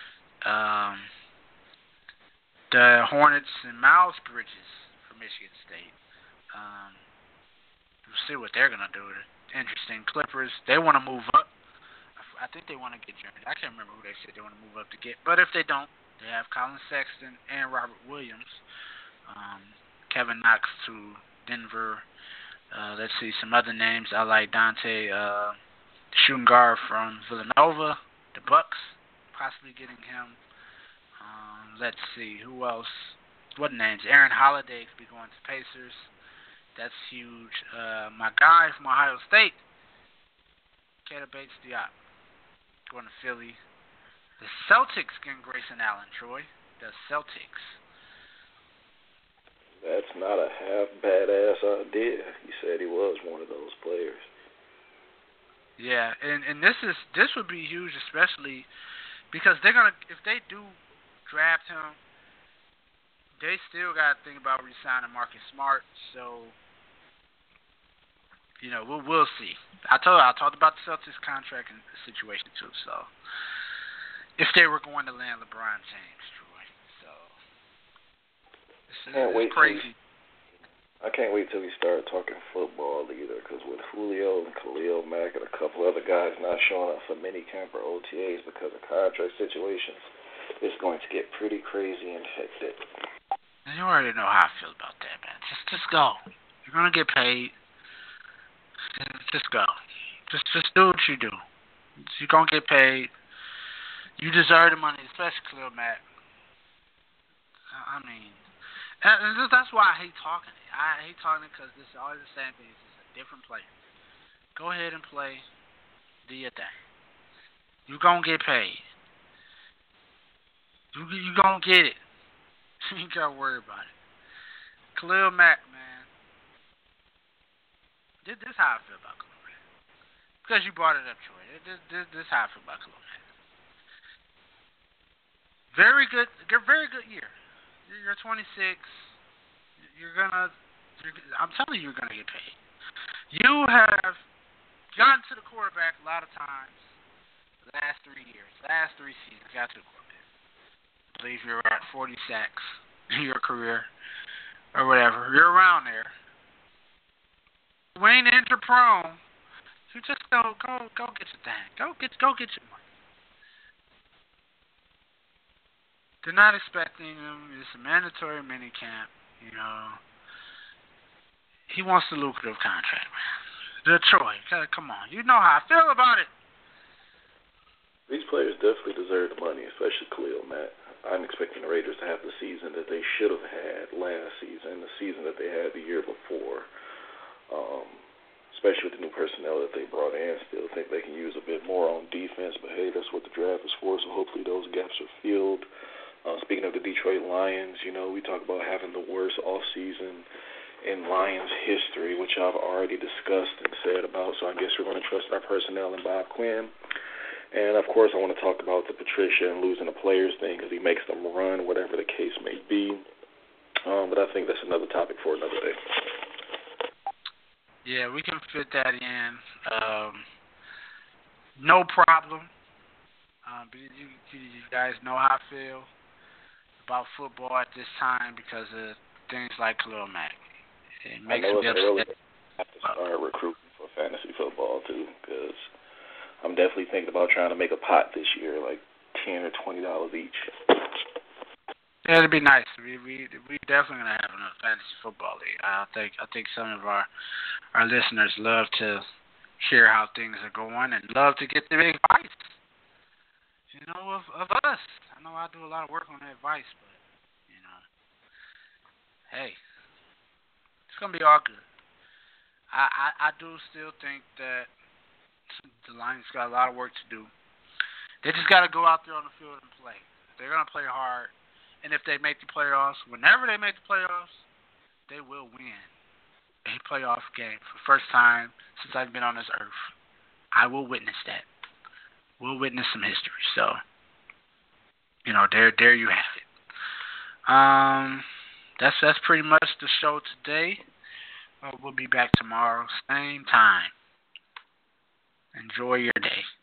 The Hornets and Miles Bridges for Michigan State. We'll see what they're going to do. Interesting. Clippers, they want to move up. I think they want to get Jeremy. I can't remember who they said they want to move up to get. But if they don't, they have Colin Sexton and Robert Williams. Kevin Knox to Denver. Let's see some other names. I like Dante, shooting guard from Villanova. The Bucks, possibly getting him. Let's see, who else? What names? Aaron Holiday could be going to Pacers. That's huge. My guy from Ohio State, Keita Bates-Diop, going to Philly. The Celtics getting Grayson Allen, Troy. The Celtics. That's not a half badass idea. He said he was one of those players. Yeah, and this would be huge, especially because they're gonna, if they do draft him, they still got to think about re-signing Marcus Smart. So, we'll see. I talked about the Celtics contract and the situation too. So, if they were going to land LeBron James, Troy, so it's crazy. I can't wait till we start talking football either, because with Julio and Khalil Mack and a couple other guys not showing up for minicamp or OTAs because of contract situations, it's going to get pretty crazy and hectic. You already know how I feel about that, man. Just go. You're gonna get paid. Just go. Just do what you do. You're gonna get paid. You deserve the money, especially Khalil Mack. I mean, that's why I hate talking it. I hate talking it because this is always the same thing. It's just a different player. Go ahead and play. Do your thing. You're going to get paid. You're going to get it. You ain't got to worry about it. Khalil Mack, man. This is how I feel about Khalil Mack. Because you brought it up, Troy. This is how I feel about Khalil Mack. Very good year. You're 26. I'm telling you, you're gonna get paid. You have gotten to the quarterback a lot of times. The last 3 years, last 3 seasons, got to the quarterback. I believe you're at 40 sacks in your career, or whatever. You're around there. You ain't injury prone. You just go get your thing. Go get your money. They're not expecting him. It's a mandatory minicamp, He wants the lucrative contract, man. Detroit, come on. You know how I feel about it. These players definitely deserve the money, especially Khalil Mack. I'm expecting the Raiders to have the season that they should have had last season, the season that they had the year before. Especially with the new personnel that they brought in. Still think they can use a bit more on defense, but hey, that's what the draft is for, so hopefully those gaps are filled. Speaking of the Detroit Lions, we talk about having the worst offseason in Lions history, which I've already discussed and said about, so I guess we're going to trust our personnel and Bob Quinn. And, of course, I want to talk about the Patricia and losing the players thing because he makes them run, whatever the case may be. But I think that's another topic for another day. Yeah, we can fit that in. No problem. You guys know how I feel about football at this time because of things like Khalil Mack. It makes me upset. I have to start recruiting for fantasy football too, because I'm definitely thinking about trying to make a pot this year, like $10 or $20 each. Yeah, it'd be nice. We definitely gonna have a fantasy football league. I think some of our listeners love to hear how things are going and love to get their advice. Of us. I know I do a lot of work on the advice, but, hey, it's going to be all good. I do still think that the Lions got a lot of work to do. They just got to go out there on the field and play. They're going to play hard, and if they make the playoffs, whenever they make the playoffs, they will win a playoff game for the first time since I've been on this earth. I will witness that. We'll witness some history. So, there you have it. That's pretty much the show today. We'll be back tomorrow, same time. Enjoy your day.